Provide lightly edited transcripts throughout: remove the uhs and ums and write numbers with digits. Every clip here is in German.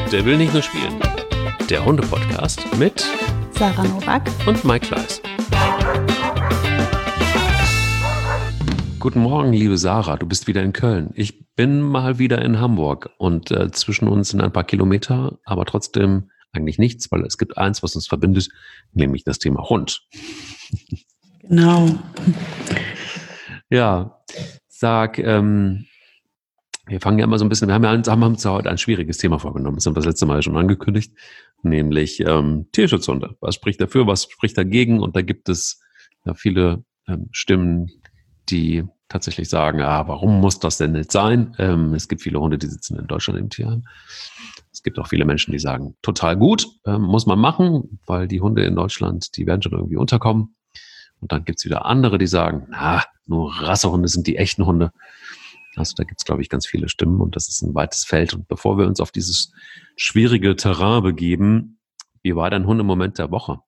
Der will nicht nur spielen. Der Hunde-Podcast mit Sarah Nowak und Mike Kleiss. Guten Morgen, liebe Sarah, du bist wieder in Köln. Ich bin mal wieder in Hamburg und zwischen uns sind ein paar Kilometer, aber trotzdem eigentlich nichts, weil es gibt eins, was uns verbindet, nämlich das Thema Hund. Genau. Ja, sag, wir fangen ja immer so ein bisschen, wir haben uns heute ein schwieriges Thema vorgenommen, das haben wir das letzte Mal schon angekündigt, nämlich Tierschutzhunde. Was spricht dafür, was spricht dagegen? Und da gibt es ja viele Stimmen, die tatsächlich sagen, warum muss das denn nicht sein? Es gibt viele Hunde, die sitzen in Deutschland im Tierheim. Es gibt auch viele Menschen, die sagen, total gut, muss man machen, weil die Hunde in Deutschland, die werden schon irgendwie unterkommen. Und dann gibt's wieder andere, die sagen, nur Rassehunde sind die echten Hunde. Also da gibt's, glaube ich, ganz viele Stimmen und das ist ein weites Feld. Und bevor wir uns auf dieses schwierige Terrain begeben, wie war dein Hundemoment der Woche?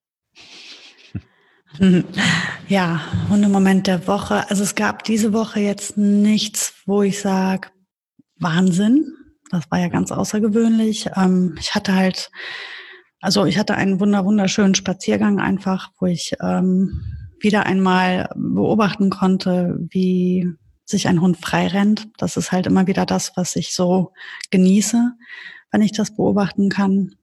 Ja, Hundemoment der Woche. Also es gab diese Woche jetzt nichts, wo ich sage, Wahnsinn. Das war ja ganz außergewöhnlich. Ich hatte einen wunderschönen Spaziergang einfach, wo ich wieder einmal beobachten konnte, wie sich ein Hund frei rennt. Das ist halt immer wieder das, was ich so genieße, wenn ich das beobachten kann.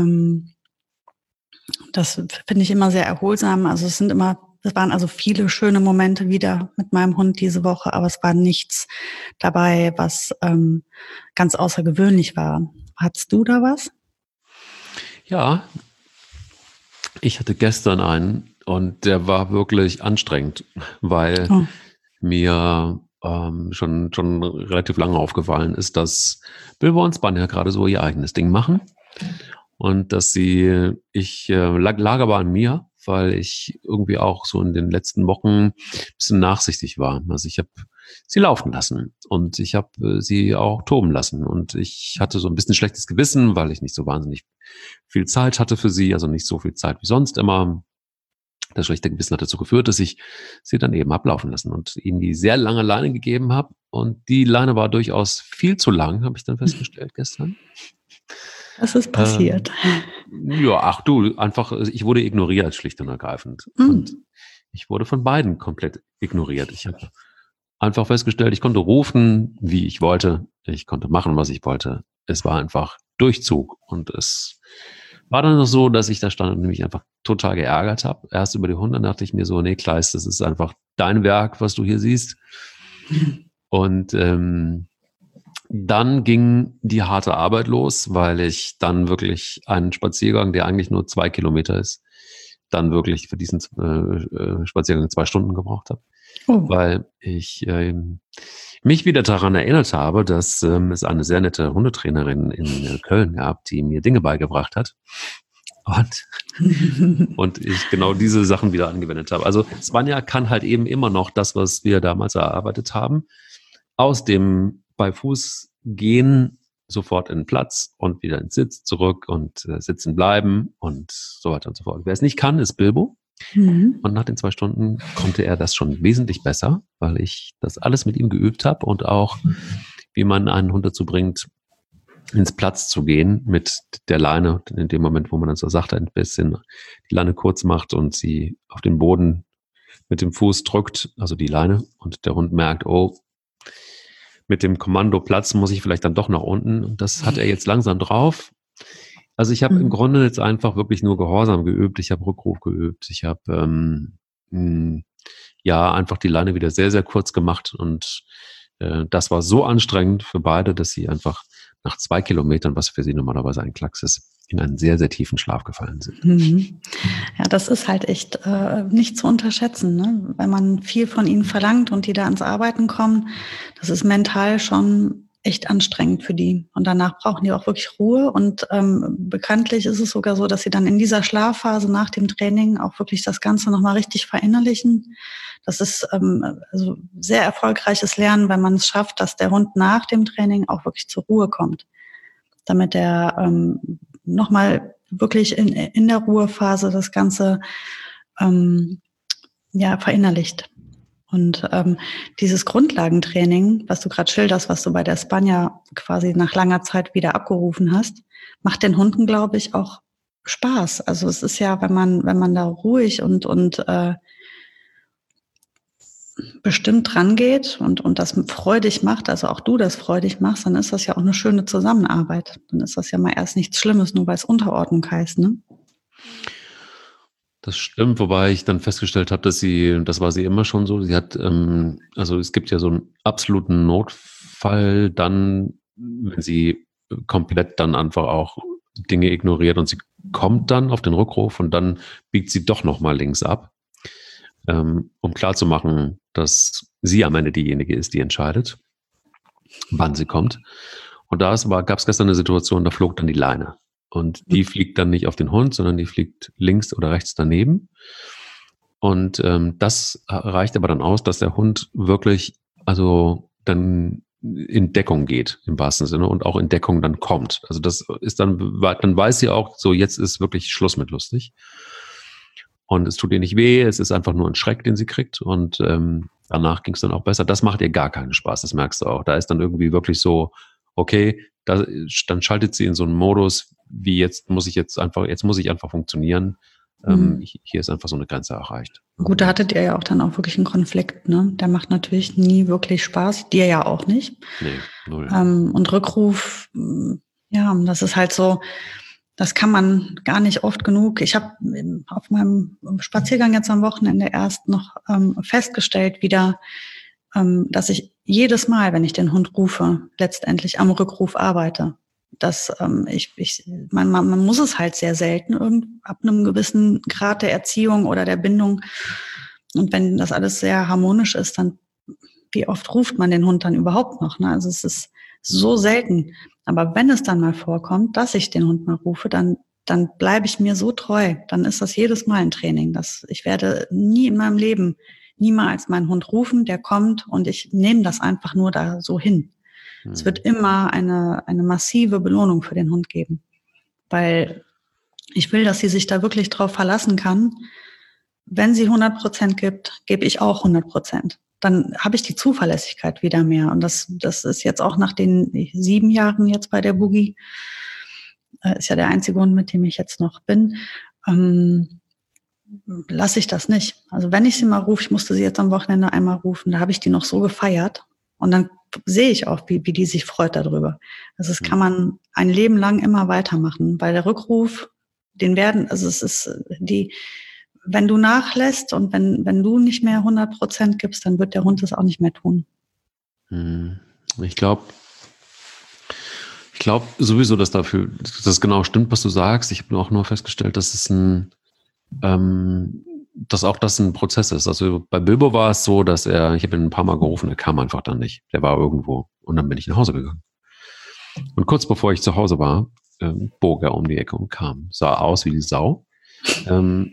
Das finde ich immer sehr erholsam. Also es waren also viele schöne Momente wieder mit meinem Hund diese Woche, aber es war nichts dabei, was ganz außergewöhnlich war. Hattest du da was? Ja, ich hatte gestern einen und der war wirklich anstrengend, weil mir schon relativ lange aufgefallen ist, dass Bilbo und Spanja gerade so ihr eigenes Ding machen und dass lag aber an mir, weil ich irgendwie auch so in den letzten Wochen ein bisschen nachsichtig war. Also ich habe sie laufen lassen und ich habe sie auch toben lassen und ich hatte so ein bisschen schlechtes Gewissen, weil ich nicht so wahnsinnig viel Zeit hatte für sie, also nicht so viel Zeit wie sonst immer. Das schlechte Gewissen hat dazu geführt, dass ich sie dann eben ablaufen lassen und ihnen die sehr lange Leine gegeben habe. Und die Leine war durchaus viel zu lang, habe ich dann festgestellt gestern. Was ist passiert? Ich wurde ignoriert, schlicht und ergreifend. Und ich wurde von beiden komplett ignoriert. Ich habe einfach festgestellt, ich konnte rufen, wie ich wollte. Ich konnte machen, was ich wollte. Es war einfach Durchzug. Und es war dann noch so, dass ich da stand und mich einfach total geärgert habe. Erst über die Hunde, dann dachte ich mir so, nee, Kleiss, das ist einfach dein Werk, was du hier siehst. Und dann ging die harte Arbeit los, weil ich dann wirklich einen Spaziergang, der eigentlich nur 2 Kilometer ist, dann wirklich für diesen Spaziergang 2 Stunden gebraucht habe. Weil ich mich wieder daran erinnert habe, dass es eine sehr nette Hundetrainerin in Köln gab, die mir Dinge beigebracht hat. Und ich genau diese Sachen wieder angewendet habe. Also Spanja kann halt eben immer noch das, was wir damals erarbeitet haben, aus dem bei Fuß gehen sofort in den Platz und wieder ins Sitz zurück und sitzen bleiben und so weiter und so fort. Wer es nicht kann, ist Bilbo. Und nach den 2 Stunden konnte er das schon wesentlich besser, weil ich das alles mit ihm geübt habe und auch, wie man einen Hund dazu bringt, ins Platz zu gehen mit der Leine. In dem Moment, wo man dann so sachte ein bisschen die Leine kurz macht und sie auf den Boden mit dem Fuß drückt, also die Leine, und der Hund merkt, mit dem Kommando Platz muss ich vielleicht dann doch nach unten. Und das hat er jetzt langsam drauf. Also ich habe im Grunde jetzt einfach wirklich nur Gehorsam geübt. Ich habe Rückruf geübt. Ich habe einfach die Leine wieder sehr, sehr kurz gemacht. Und das war so anstrengend für beide, dass sie einfach nach 2 Kilometern, was für sie normalerweise ein Klacks ist, in einen sehr, sehr tiefen Schlaf gefallen sind. Ja, das ist halt echt nicht zu unterschätzen, ne? Wenn man viel von ihnen verlangt und die da ans Arbeiten kommen, das ist mental schon echt anstrengend für die. Und danach brauchen die auch wirklich Ruhe. Und bekanntlich ist es sogar so, dass sie dann in dieser Schlafphase nach dem Training auch wirklich das Ganze nochmal richtig verinnerlichen. Das ist also sehr erfolgreiches Lernen, wenn man es schafft, dass der Hund nach dem Training auch wirklich zur Ruhe kommt. Damit er nochmal wirklich in der Ruhephase das Ganze verinnerlicht. Und dieses Grundlagentraining, was du gerade schilderst, was du bei der Spanja quasi nach langer Zeit wieder abgerufen hast, macht den Hunden, glaube ich, auch Spaß. Also es ist ja, wenn man da ruhig und bestimmt dran geht und das freudig macht, also auch du das freudig machst, dann ist das ja auch eine schöne Zusammenarbeit. Dann ist das ja mal erst nichts Schlimmes, nur weil es Unterordnung heißt, ne? Das stimmt, wobei ich dann festgestellt habe, das war sie immer schon so. Sie hat, also es gibt ja so einen absoluten Notfall dann, wenn sie komplett dann einfach auch Dinge ignoriert und sie kommt dann auf den Rückruf und dann biegt sie doch nochmal links ab, um klarzumachen, dass sie am Ende diejenige ist, die entscheidet, wann sie kommt. Und gab es gestern eine Situation, da flog dann die Leine. Und die fliegt dann nicht auf den Hund, sondern die fliegt links oder rechts daneben. Und das reicht aber dann aus, dass der Hund wirklich also dann in Deckung geht, im wahrsten Sinne, und auch in Deckung dann kommt. Also das ist dann weiß sie auch, so jetzt ist wirklich Schluss mit lustig. Und es tut ihr nicht weh, es ist einfach nur ein Schreck, den sie kriegt. Und danach ging es dann auch besser. Das macht ihr gar keinen Spaß, das merkst du auch. Da ist dann irgendwie wirklich so, okay, dann schaltet sie in so einen Modus, wie jetzt muss ich einfach funktionieren. Hier ist einfach so eine Grenze erreicht. Gut, da hattet ihr ja auch dann auch wirklich einen Konflikt, ne? Der macht natürlich nie wirklich Spaß, dir ja auch nicht. Nee, null. Und Rückruf, ja, das ist halt so, das kann man gar nicht oft genug. Ich habe auf meinem Spaziergang jetzt am Wochenende erst noch festgestellt wieder, dass ich jedes Mal, wenn ich den Hund rufe, letztendlich am Rückruf arbeite. Dass man muss es halt sehr selten ab einem gewissen Grad der Erziehung oder der Bindung. Und wenn das alles sehr harmonisch ist, dann wie oft ruft man den Hund dann überhaupt noch? Ne? Also es ist so selten. Aber wenn es dann mal vorkommt, dass ich den Hund mal rufe, dann bleibe ich mir so treu. Dann ist das jedes Mal ein Training. Ich werde nie in meinem Leben niemals meinen Hund rufen, der kommt und ich nehme das einfach nur da so hin. Es wird immer eine massive Belohnung für den Hund geben, weil ich will, dass sie sich da wirklich drauf verlassen kann. Wenn sie 100% gibt, gebe ich auch 100%. Dann habe ich die Zuverlässigkeit wieder mehr. Und das ist jetzt auch nach den 7 Jahren jetzt bei der Boogie, ist ja der einzige Hund, mit dem ich jetzt noch bin, lasse ich das nicht. Also wenn ich sie mal rufe, ich musste sie jetzt am Wochenende einmal rufen, da habe ich die noch so gefeiert. Und dann sehe ich auch, wie die sich freut darüber. Also das kann man ein Leben lang immer weitermachen, weil der Rückruf, wenn du nachlässt und wenn du nicht mehr 100% gibst, dann wird der Hund das auch nicht mehr tun. Ich glaube sowieso, dass das genau stimmt, was du sagst. Ich habe auch nur festgestellt, dass dass auch das ein Prozess ist. Also bei Bilbo war es so, dass ich habe ihn ein paar Mal gerufen, er kam einfach dann nicht. Der war irgendwo und dann bin ich nach Hause gegangen. Und kurz bevor ich zu Hause war, bog er um die Ecke und kam. Sah aus wie die Sau. Er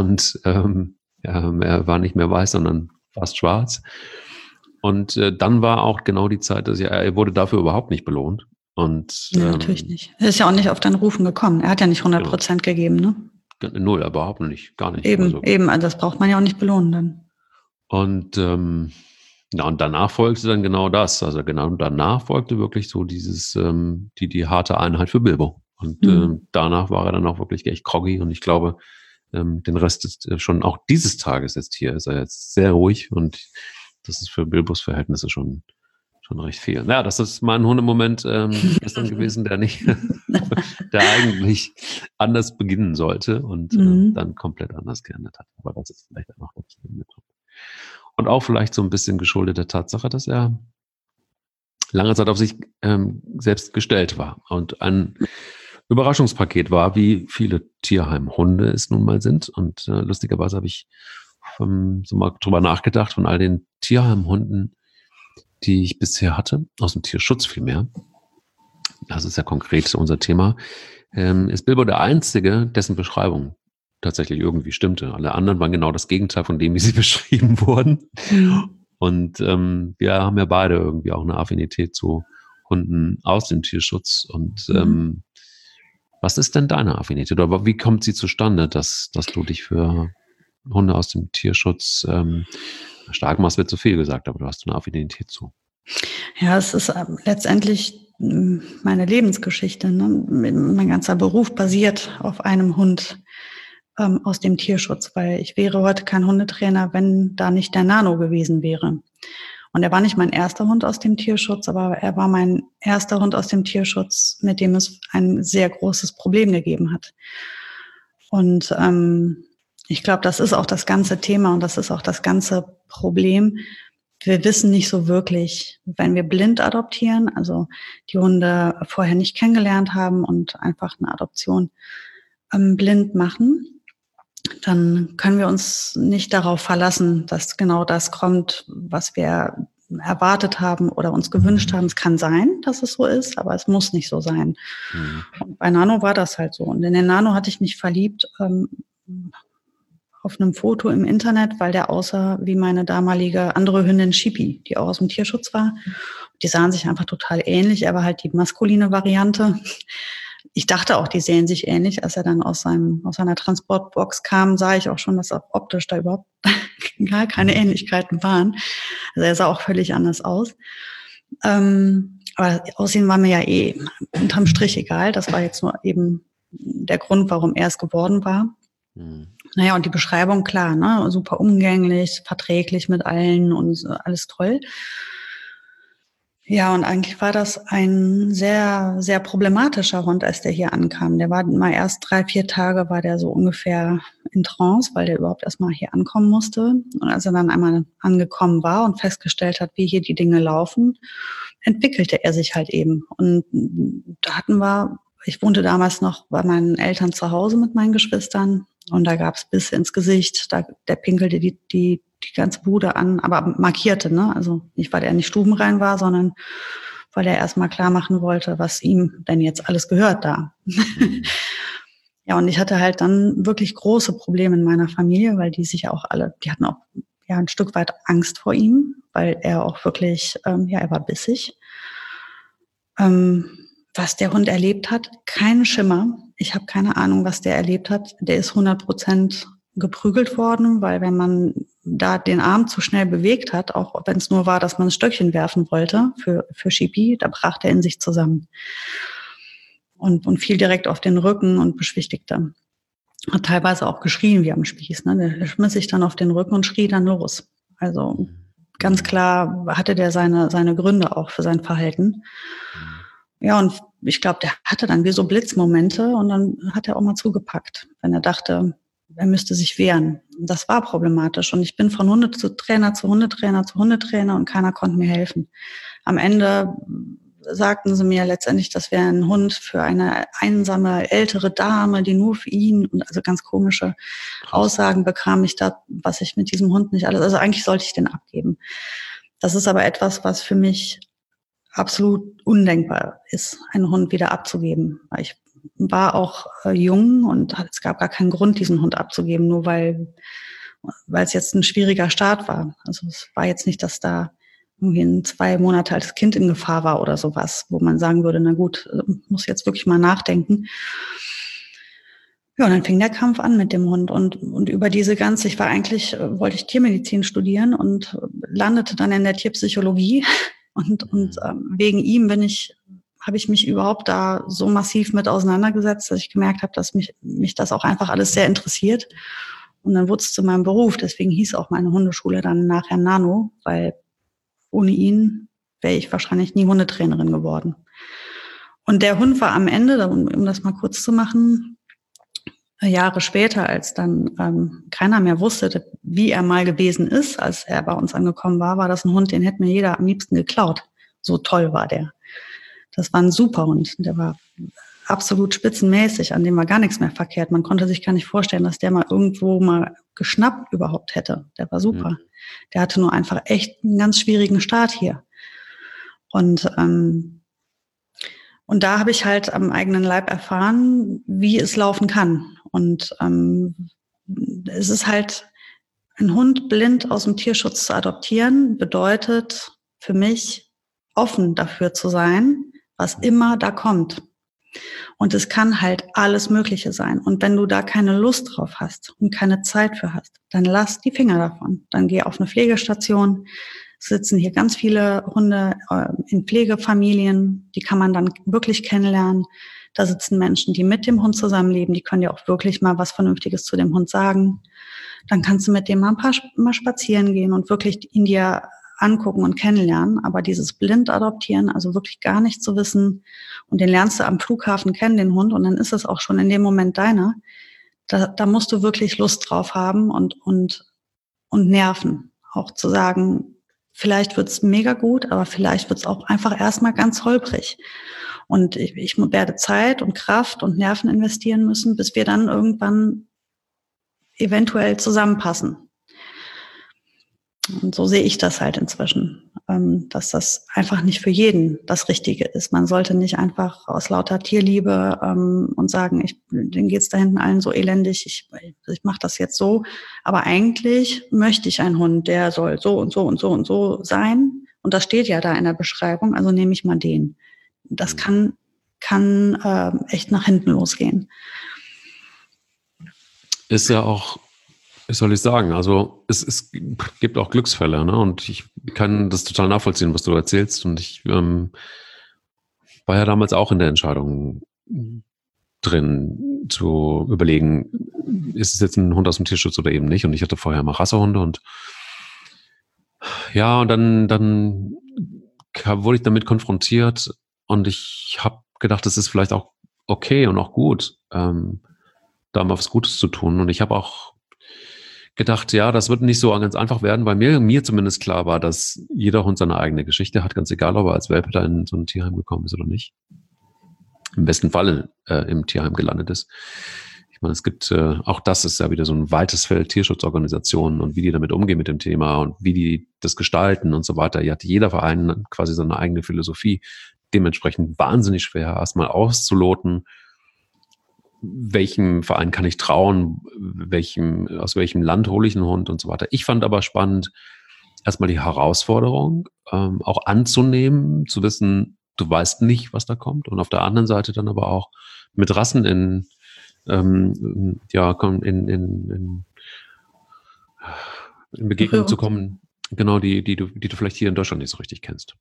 war nicht mehr weiß, sondern fast schwarz. Und dann war auch genau die Zeit, dass er wurde dafür überhaupt nicht belohnt. Und, ja, natürlich nicht. Er ist ja auch nicht auf dein Rufen gekommen. Er hat ja nicht 100% gegeben, ne? Null, überhaupt nicht, gar nicht. Eben, also das braucht man ja auch nicht belohnen dann. Und und danach folgte dann genau das. Also genau danach folgte wirklich so dieses, die harte Einheit für Bilbo. Und danach war er dann auch wirklich echt groggy. Und ich glaube, den Rest ist schon auch dieses Tages jetzt hier, ist er jetzt sehr ruhig. Und das ist für Bilbos Verhältnisse schon recht viel. Ja, das ist mein Hundemoment gestern gewesen, der eigentlich anders beginnen sollte und dann komplett anders geendet hat. Aber das ist vielleicht auch noch mit. Und auch vielleicht so ein bisschen geschuldet der Tatsache, dass er lange Zeit auf sich selbst gestellt war und ein Überraschungspaket war, wie viele Tierheimhunde es nun mal sind. Und lustigerweise habe ich so mal drüber nachgedacht, von all den Tierheimhunden, die ich bisher hatte, aus dem Tierschutz vielmehr, das ist ja konkret unser Thema, ist Bilbo der Einzige, dessen Beschreibung tatsächlich irgendwie stimmte. Alle anderen waren genau das Gegenteil von dem, wie sie beschrieben wurden. Und wir haben ja beide irgendwie auch eine Affinität zu Hunden aus dem Tierschutz. Und was ist denn deine Affinität? Oder wie kommt sie zustande, dass du dich für Hunde aus dem Tierschutz Starkmaß wird zu viel gesagt, aber du hast eine Affinität zu. Ja, es ist letztendlich meine Lebensgeschichte. Ne? Mein ganzer Beruf basiert auf einem Hund aus dem Tierschutz, weil ich wäre heute kein Hundetrainer, wenn da nicht der Nano gewesen wäre. Und er war nicht mein erster Hund aus dem Tierschutz, aber er war mein erster Hund aus dem Tierschutz, mit dem es ein sehr großes Problem gegeben hat. Und ich glaube, das ist auch das ganze Thema und das ist auch das ganze Problem. Wir wissen nicht so wirklich, wenn wir blind adoptieren, also die Hunde vorher nicht kennengelernt haben und einfach eine Adoption blind machen, dann können wir uns nicht darauf verlassen, dass genau das kommt, was wir erwartet haben oder uns gewünscht haben. Es kann sein, dass es so ist, aber es muss nicht so sein. Und bei Nano war das halt so. Und in den Nano hatte ich mich verliebt auf einem Foto im Internet, weil der aussah wie meine damalige andere Hündin Chippy, die auch aus dem Tierschutz war. Die sahen sich einfach total ähnlich. Er war halt die maskuline Variante. Ich dachte auch, die sehen sich ähnlich. Als er dann aus seiner Transportbox kam, sah ich auch schon, dass auch optisch da überhaupt gar keine Ähnlichkeiten waren. Also er sah auch völlig anders aus. Aber Aussehen war mir ja unterm Strich egal. Das war jetzt nur eben der Grund, warum er es geworden war. Naja, und die Beschreibung, klar, ne, super umgänglich, verträglich mit allen und alles toll. Ja, und eigentlich war das ein sehr, sehr problematischer Hund, als der hier ankam. Der war mal erst 3-4 Tage, war der so ungefähr in Trance, weil der überhaupt erst mal hier ankommen musste. Und als er dann einmal angekommen war und festgestellt hat, wie hier die Dinge laufen, entwickelte er sich halt eben. Und da ich wohnte damals noch bei meinen Eltern zu Hause mit meinen Geschwistern und da gab's Bisse ins Gesicht, der pinkelte die ganze Bude an, aber markierte, ne? Also nicht, weil er nicht stubenrein war, sondern weil er erstmal klar machen wollte, was ihm denn jetzt alles gehört da. Ja, und ich hatte halt dann wirklich große Probleme in meiner Familie, weil die hatten auch ja ein Stück weit Angst vor ihm, weil er auch wirklich, er war bissig. Was der Hund erlebt hat, keinen Schimmer. Ich habe keine Ahnung, was der erlebt hat. Der ist 100% geprügelt worden, weil wenn man da den Arm zu schnell bewegt hat, auch wenn es nur war, dass man ein Stöckchen werfen wollte für Chippy, da brach der in sich zusammen und fiel direkt auf den Rücken und beschwichtigte. Hat teilweise auch geschrien wie am Spieß. Ne? Der schmiss sich dann auf den Rücken und schrie dann los. Also ganz klar hatte der seine Gründe auch für sein Verhalten. Ja, und ich glaube, der hatte dann wie so Blitzmomente und dann hat er auch mal zugepackt, wenn er dachte, er müsste sich wehren. Das war problematisch und ich bin von Hundetrainer zu Hundetrainer zu Hundetrainer und keiner konnte mir helfen. Am Ende sagten sie mir letztendlich, das wäre ein Hund für eine einsame ältere Dame, die nur für ihn, und also ganz komische Aussagen bekam ich da, was ich mit diesem Hund nicht alles, also eigentlich sollte ich den abgeben. Das ist aber etwas, was für mich absolut undenkbar ist, einen Hund wieder abzugeben. Weil ich war auch jung und es gab gar keinen Grund, diesen Hund abzugeben, nur weil es jetzt ein schwieriger Start war. Also es war jetzt nicht, dass da irgendwie ein 2 Monate altes Kind in Gefahr war oder sowas, wo man sagen würde, na gut, muss jetzt wirklich mal nachdenken. Ja, und dann fing der Kampf an mit dem Hund und über diese ganze, wollte ich Tiermedizin studieren und landete dann in der Tierpsychologie und wegen ihm habe ich mich überhaupt da so massiv mit auseinandergesetzt, dass ich gemerkt habe, dass mich das auch einfach alles sehr interessiert. Und dann wurde es zu meinem Beruf. Deswegen hieß auch meine Hundeschule dann nachher Nano, weil ohne ihn wäre ich wahrscheinlich nie Hundetrainerin geworden. Und der Hund war am Ende, um das mal kurz zu machen, Jahre später, als dann keiner mehr wusste, wie er mal gewesen ist, als er bei uns angekommen war das ein Hund, den hätte mir jeder am liebsten geklaut. So toll war der. Das war ein super Hund. Der war absolut spitzenmäßig, an dem war gar nichts mehr verkehrt. Man konnte sich gar nicht vorstellen, dass der mal irgendwo mal geschnappt überhaupt hätte. Der war super. Der hatte nur einfach echt einen ganz schwierigen Start hier. Und da habe ich halt am eigenen Leib erfahren, wie es laufen kann. Und es ist halt, ein Hund blind aus dem Tierschutz zu adoptieren, bedeutet für mich, offen dafür zu sein, was immer da kommt. Und es kann halt alles Mögliche sein. Und wenn du da keine Lust drauf hast und keine Zeit für hast, dann lass die Finger davon. Dann geh auf eine Pflegestation. Es sitzen hier ganz viele Hunde in Pflegefamilien. Die kann man dann wirklich kennenlernen. Da sitzen Menschen, die mit dem Hund zusammenleben. Die können dir auch wirklich mal was Vernünftiges zu dem Hund sagen. Dann kannst du mit dem mal spazieren gehen und wirklich ihn dir angucken und kennenlernen, aber dieses blind adoptieren, also wirklich gar nicht zu wissen, und den lernst du am Flughafen kennen, den Hund, und dann ist es auch schon in dem Moment deiner. Da musst du wirklich Lust drauf haben und Nerven, auch zu sagen, vielleicht wird's mega gut, aber vielleicht wird's auch einfach erstmal ganz holprig. Und ich werde Zeit und Kraft und Nerven investieren müssen, bis wir dann irgendwann eventuell zusammenpassen. Und so sehe ich das halt inzwischen, dass das einfach nicht für jeden das Richtige ist. Man sollte nicht einfach aus lauter Tierliebe und sagen, denen geht's da hinten allen so elendig, ich mache das jetzt so. Aber eigentlich möchte ich einen Hund, der soll so und so und so und so sein. Und das steht ja da in der Beschreibung, also nehme ich mal den. Das kann echt nach hinten losgehen. Ist ja auch, was soll ich sagen, also es gibt auch Glücksfälle, ne? Und ich kann das total nachvollziehen, was du erzählst. Und ich war ja damals auch in der Entscheidung drin, zu überlegen, ist es jetzt ein Hund aus dem Tierschutz oder eben nicht? Und ich hatte vorher mal Rassehunde und ja, und dann wurde ich damit konfrontiert und ich habe gedacht, das ist vielleicht auch okay und auch gut, da mal was Gutes zu tun. Und ich habe auch gedacht, ja, das wird nicht so ganz einfach werden, weil mir zumindest klar war, dass jeder Hund seine eigene Geschichte hat, ganz egal, ob er als Welpe da in so ein Tierheim gekommen ist oder nicht. Im besten Fall im Tierheim gelandet ist. Ich meine, es gibt, auch das ist ja wieder so ein weites Feld, Tierschutzorganisationen und wie die damit umgehen mit dem Thema und wie die das gestalten und so weiter. Hier hat jeder Verein quasi seine eigene Philosophie. Dementsprechend wahnsinnig schwer, erstmal auszuloten, welchem Verein kann ich trauen, aus welchem Land hole ich einen Hund und so weiter. Ich fand aber spannend, erstmal die Herausforderung auch anzunehmen, zu wissen, du weißt nicht, was da kommt. Und auf der anderen Seite dann aber auch mit Rassen in Begegnung zu kommen, genau, die du vielleicht hier in Deutschland nicht so richtig kennst.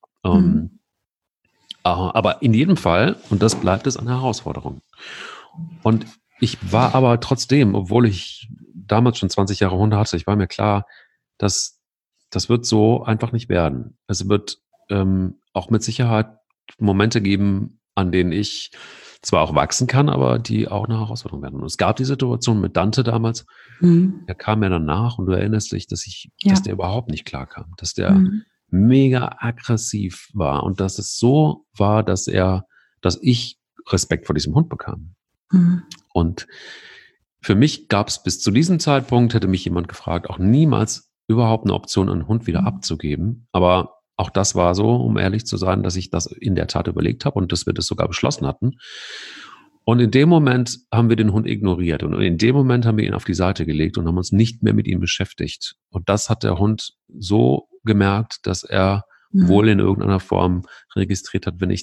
Aber in jedem Fall, und das bleibt es, eine Herausforderung. Und ich war aber trotzdem, obwohl ich damals schon 20 Jahre Hunde hatte, ich war mir klar, dass das wird so einfach nicht werden. Es wird auch mit Sicherheit Momente geben, an denen ich zwar auch wachsen kann, aber die auch eine Herausforderung werden. Und es gab die Situation mit Dante damals, der kam mir dann nach und du erinnerst dich, dass der überhaupt nicht klar kam, dass der mega aggressiv war und dass es so war, dass ich Respekt vor diesem Hund bekam. Und für mich gab es bis zu diesem Zeitpunkt, hätte mich jemand gefragt, auch niemals überhaupt eine Option, einen Hund wieder abzugeben. Aber auch das war so, um ehrlich zu sein, dass ich das in der Tat überlegt habe und dass wir das sogar beschlossen hatten. Und in dem Moment haben wir den Hund ignoriert und in dem Moment haben wir ihn auf die Seite gelegt und haben uns nicht mehr mit ihm beschäftigt. Und das hat der Hund so gemerkt, dass er wohl in irgendeiner Form registriert hat, wenn ich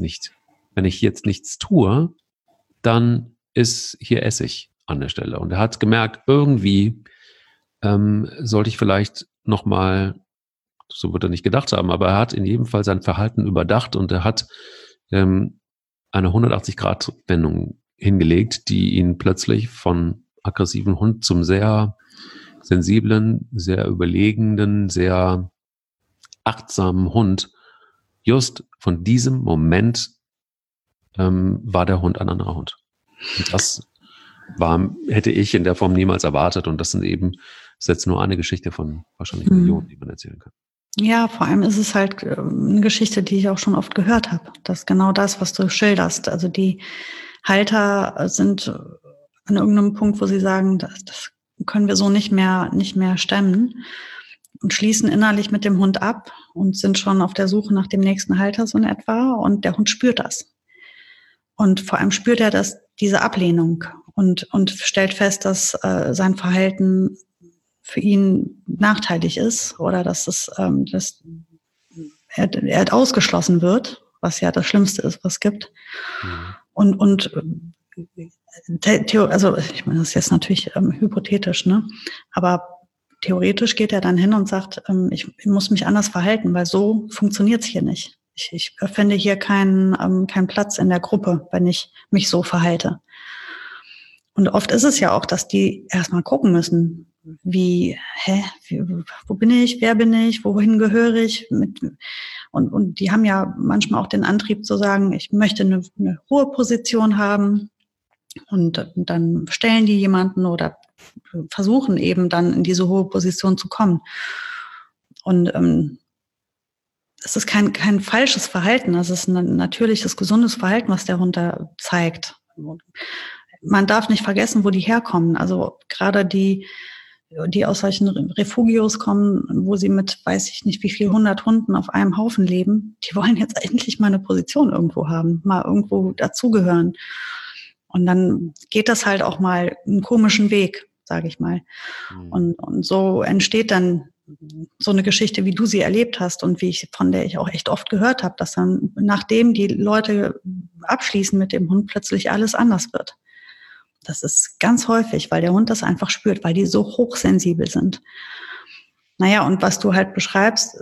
jetzt nichts tue, dann ist hier Essig an der Stelle. Und er hat gemerkt, irgendwie sollte ich vielleicht nochmal, so wird er nicht gedacht haben, aber er hat in jedem Fall sein Verhalten überdacht und er hat eine 180-Grad-Wendung hingelegt, die ihn plötzlich von aggressiven Hund zum sehr sensiblen, sehr überlegenden, sehr achtsamen Hund, just von diesem Moment war der Hund ein anderer Hund. Und das hätte ich in der Form niemals erwartet. Und das ist jetzt nur eine Geschichte von wahrscheinlich Millionen, die man erzählen kann. Ja, vor allem ist es halt eine Geschichte, die ich auch schon oft gehört habe. Das ist genau das, was du schilderst. Also die Halter sind an irgendeinem Punkt, wo sie sagen, das können wir so nicht mehr stemmen und schließen innerlich mit dem Hund ab und sind schon auf der Suche nach dem nächsten Halter so in etwa. Und der Hund spürt das. Und vor allem spürt er diese Ablehnung und stellt fest, dass sein Verhalten für ihn nachteilig ist oder dass er ausgeschlossen wird was ja das Schlimmste ist, was es gibt. Mhm. Also ich meine, das ist jetzt natürlich hypothetisch, ne? Aber theoretisch geht er dann hin und sagt, ich muss mich anders verhalten, weil so funktioniert es hier nicht. Ich finde hier keinen Platz in der Gruppe, wenn ich mich so verhalte. Und oft ist es ja auch, dass die erstmal gucken müssen, wo bin ich, wer bin ich, wohin gehöre ich? Und die haben ja manchmal auch den Antrieb zu sagen, ich möchte eine hohe Position haben. Und dann stellen die jemanden oder versuchen eben dann in diese hohe Position zu kommen. Und es ist kein falsches Verhalten, es ist ein natürliches, gesundes Verhalten, was der Hund da zeigt. Man darf nicht vergessen, wo die herkommen. Also gerade die aus solchen Refugios kommen, wo sie mit, weiß ich nicht, wie viel 100 Hunden auf einem Haufen leben, die wollen jetzt endlich mal eine Position irgendwo haben, mal irgendwo dazugehören. Und dann geht das halt auch mal einen komischen Weg, sage ich mal. Und so entsteht dann so eine Geschichte, wie du sie erlebt hast und von der ich auch echt oft gehört habe, dass dann, nachdem die Leute abschließen mit dem Hund, plötzlich alles anders wird. Das ist ganz häufig, weil der Hund das einfach spürt, weil die so hochsensibel sind. Naja, und was du halt beschreibst,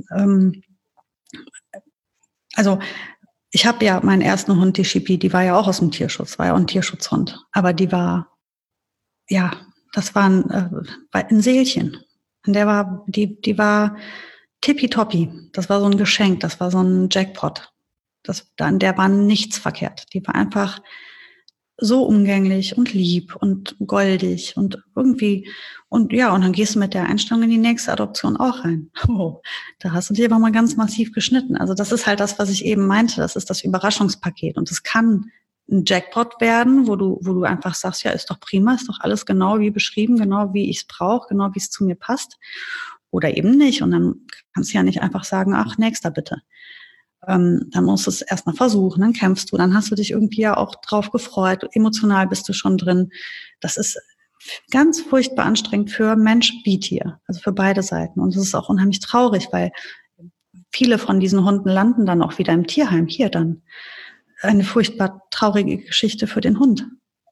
also ich habe ja meinen ersten Hund, die Schippi, die war ja auch aus dem Tierschutz, war ja auch ein Tierschutzhund. Aber die war, ja, das war ein Seelchen. Und die war tippitoppi. Das war so ein Geschenk, das war so ein Jackpot. An der war nichts verkehrt. Die war einfach so umgänglich und lieb und goldig und irgendwie, und ja, und dann gehst du mit der Einstellung in die nächste Adoption auch rein. Oh, da hast du dir aber mal ganz massiv geschnitten. Also das ist halt das, was ich eben meinte. Das ist das Überraschungspaket. Und es kann ein Jackpot werden, wo du einfach sagst, ja, ist doch prima, ist doch alles genau wie beschrieben, genau wie ich es brauche, genau wie es zu mir passt. Oder eben nicht. Und dann kannst du ja nicht einfach sagen, ach, nächster bitte. Dann musst du es erstmal versuchen, dann kämpfst du, dann hast du dich irgendwie ja auch drauf gefreut, emotional bist du schon drin. Das ist ganz furchtbar anstrengend für Mensch wie Tier, also für beide Seiten. Und es ist auch unheimlich traurig, weil viele von diesen Hunden landen dann auch wieder im Tierheim. Hier dann eine furchtbar traurige Geschichte für den Hund.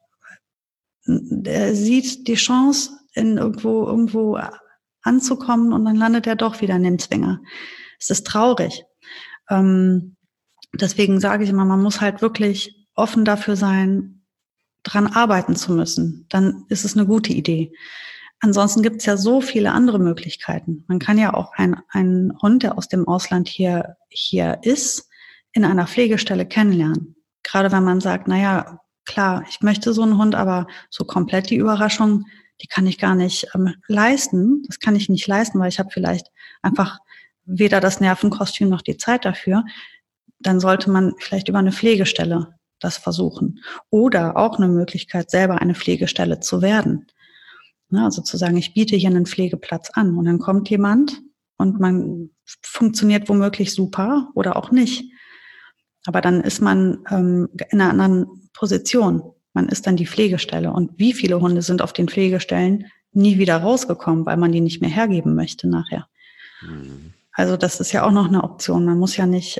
Er sieht die Chance, irgendwo anzukommen und dann landet er doch wieder in dem Zwinger. Es ist traurig. Deswegen sage ich immer, man muss halt wirklich offen dafür sein, dran arbeiten zu müssen. Dann ist es eine gute Idee. Ansonsten gibt es ja so viele andere Möglichkeiten. Man kann ja auch einen Hund, der aus dem Ausland hier ist, in einer Pflegestelle kennenlernen. Gerade wenn man sagt, naja, klar, ich möchte so einen Hund, aber so komplett die Überraschung, die kann ich gar nicht leisten. Das kann ich nicht leisten, weil ich habe vielleicht einfach weder das Nervenkostüm noch die Zeit dafür. Dann sollte man vielleicht über eine Pflegestelle das versuchen. Oder auch eine Möglichkeit, selber eine Pflegestelle zu werden. Also zu sagen, ich biete hier einen Pflegeplatz an und dann kommt jemand und man funktioniert womöglich super oder auch nicht. Aber dann ist man in einer anderen Position. Man ist dann die Pflegestelle. Und wie viele Hunde sind auf den Pflegestellen nie wieder rausgekommen, weil man die nicht mehr hergeben möchte nachher. Also das ist ja auch noch eine Option. Man muss ja nicht,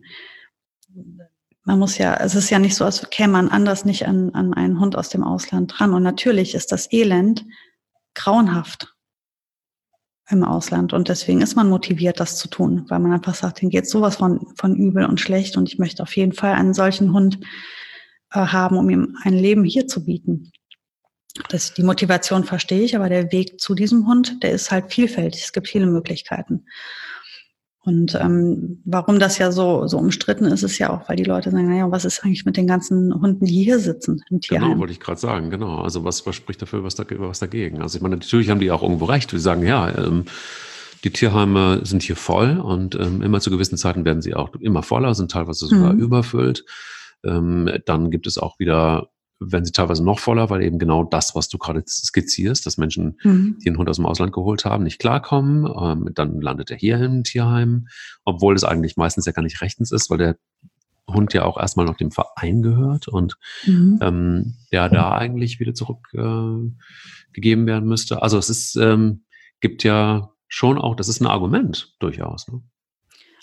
es ist ja nicht so, als käme man anders nicht an einen Hund aus dem Ausland dran. Und natürlich ist das Elend grauenhaft im Ausland. Und deswegen ist man motiviert, das zu tun, weil man einfach sagt, denen geht sowas von übel und schlecht. Und ich möchte auf jeden Fall einen solchen Hund haben, um ihm ein Leben hier zu bieten. Die Motivation verstehe ich, aber der Weg zu diesem Hund, der ist halt vielfältig. Es gibt viele Möglichkeiten. Und warum das ja so umstritten ist, ist ja auch, weil die Leute sagen, naja, was ist eigentlich mit den ganzen Hunden, die hier sitzen im Tierheim? Genau, wollte ich gerade sagen, genau. Also was spricht dafür, was dagegen? Also ich meine, natürlich haben die auch irgendwo recht. Wir sagen, ja, die Tierheime sind hier voll und immer zu gewissen Zeiten werden sie auch immer voller, sind teilweise sogar überfüllt. Dann gibt es auch wieder, werden sie teilweise noch voller, weil eben genau das, was du gerade skizzierst, dass Menschen, die einen Hund aus dem Ausland geholt haben, nicht klarkommen. Dann landet er hier im Tierheim, obwohl es eigentlich meistens ja gar nicht rechtens ist, weil der Hund ja auch erstmal noch dem Verein gehört und der da eigentlich wieder zurückgegeben werden müsste. Also es ist, gibt ja schon auch, das ist ein Argument durchaus. Ne?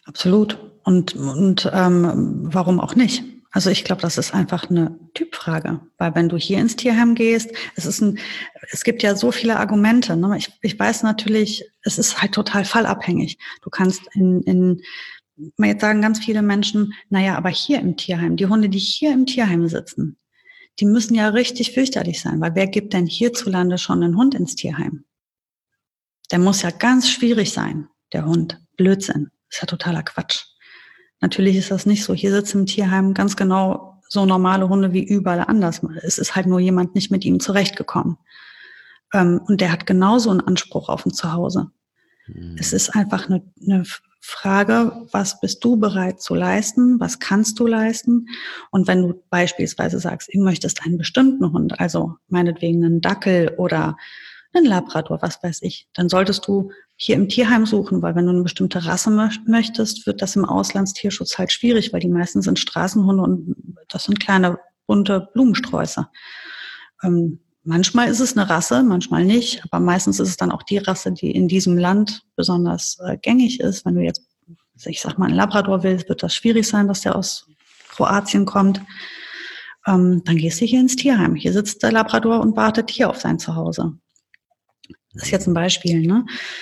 Absolut. Und warum auch nicht? Also ich glaube, das ist einfach eine Typfrage, weil wenn du hier ins Tierheim gehst, es gibt ja so viele Argumente. Ne? Ich weiß natürlich, es ist halt total fallabhängig. Du kannst jetzt sagen ganz viele Menschen, naja, aber hier im Tierheim, die Hunde, die hier im Tierheim sitzen, die müssen ja richtig fürchterlich sein, weil wer gibt denn hierzulande schon einen Hund ins Tierheim? Der muss ja ganz schwierig sein, der Hund. Blödsinn. Ist ja totaler Quatsch. Natürlich ist das nicht so. Hier sitzen im Tierheim ganz genau so normale Hunde wie überall anders. Es ist halt nur jemand nicht mit ihm zurechtgekommen. Und der hat genauso einen Anspruch auf ein Zuhause. Es ist einfach eine Frage, was bist du bereit zu leisten? Was kannst du leisten? Und wenn du beispielsweise sagst, du möchtest einen bestimmten Hund, also meinetwegen einen Dackel oder einen Labrador, was weiß ich, dann solltest du hier im Tierheim suchen, weil wenn du eine bestimmte Rasse möchtest, wird das im Auslandstierschutz halt schwierig, weil die meisten sind Straßenhunde und das sind kleine bunte Blumensträuße. Manchmal ist es eine Rasse, manchmal nicht, aber meistens ist es dann auch die Rasse, die in diesem Land besonders gängig ist. Wenn du jetzt, ich sag mal, einen Labrador willst, wird das schwierig sein, dass der aus Kroatien kommt. Dann gehst du hier ins Tierheim. Hier sitzt der Labrador und wartet hier auf sein Zuhause. Das ist jetzt ein Beispiel, ne?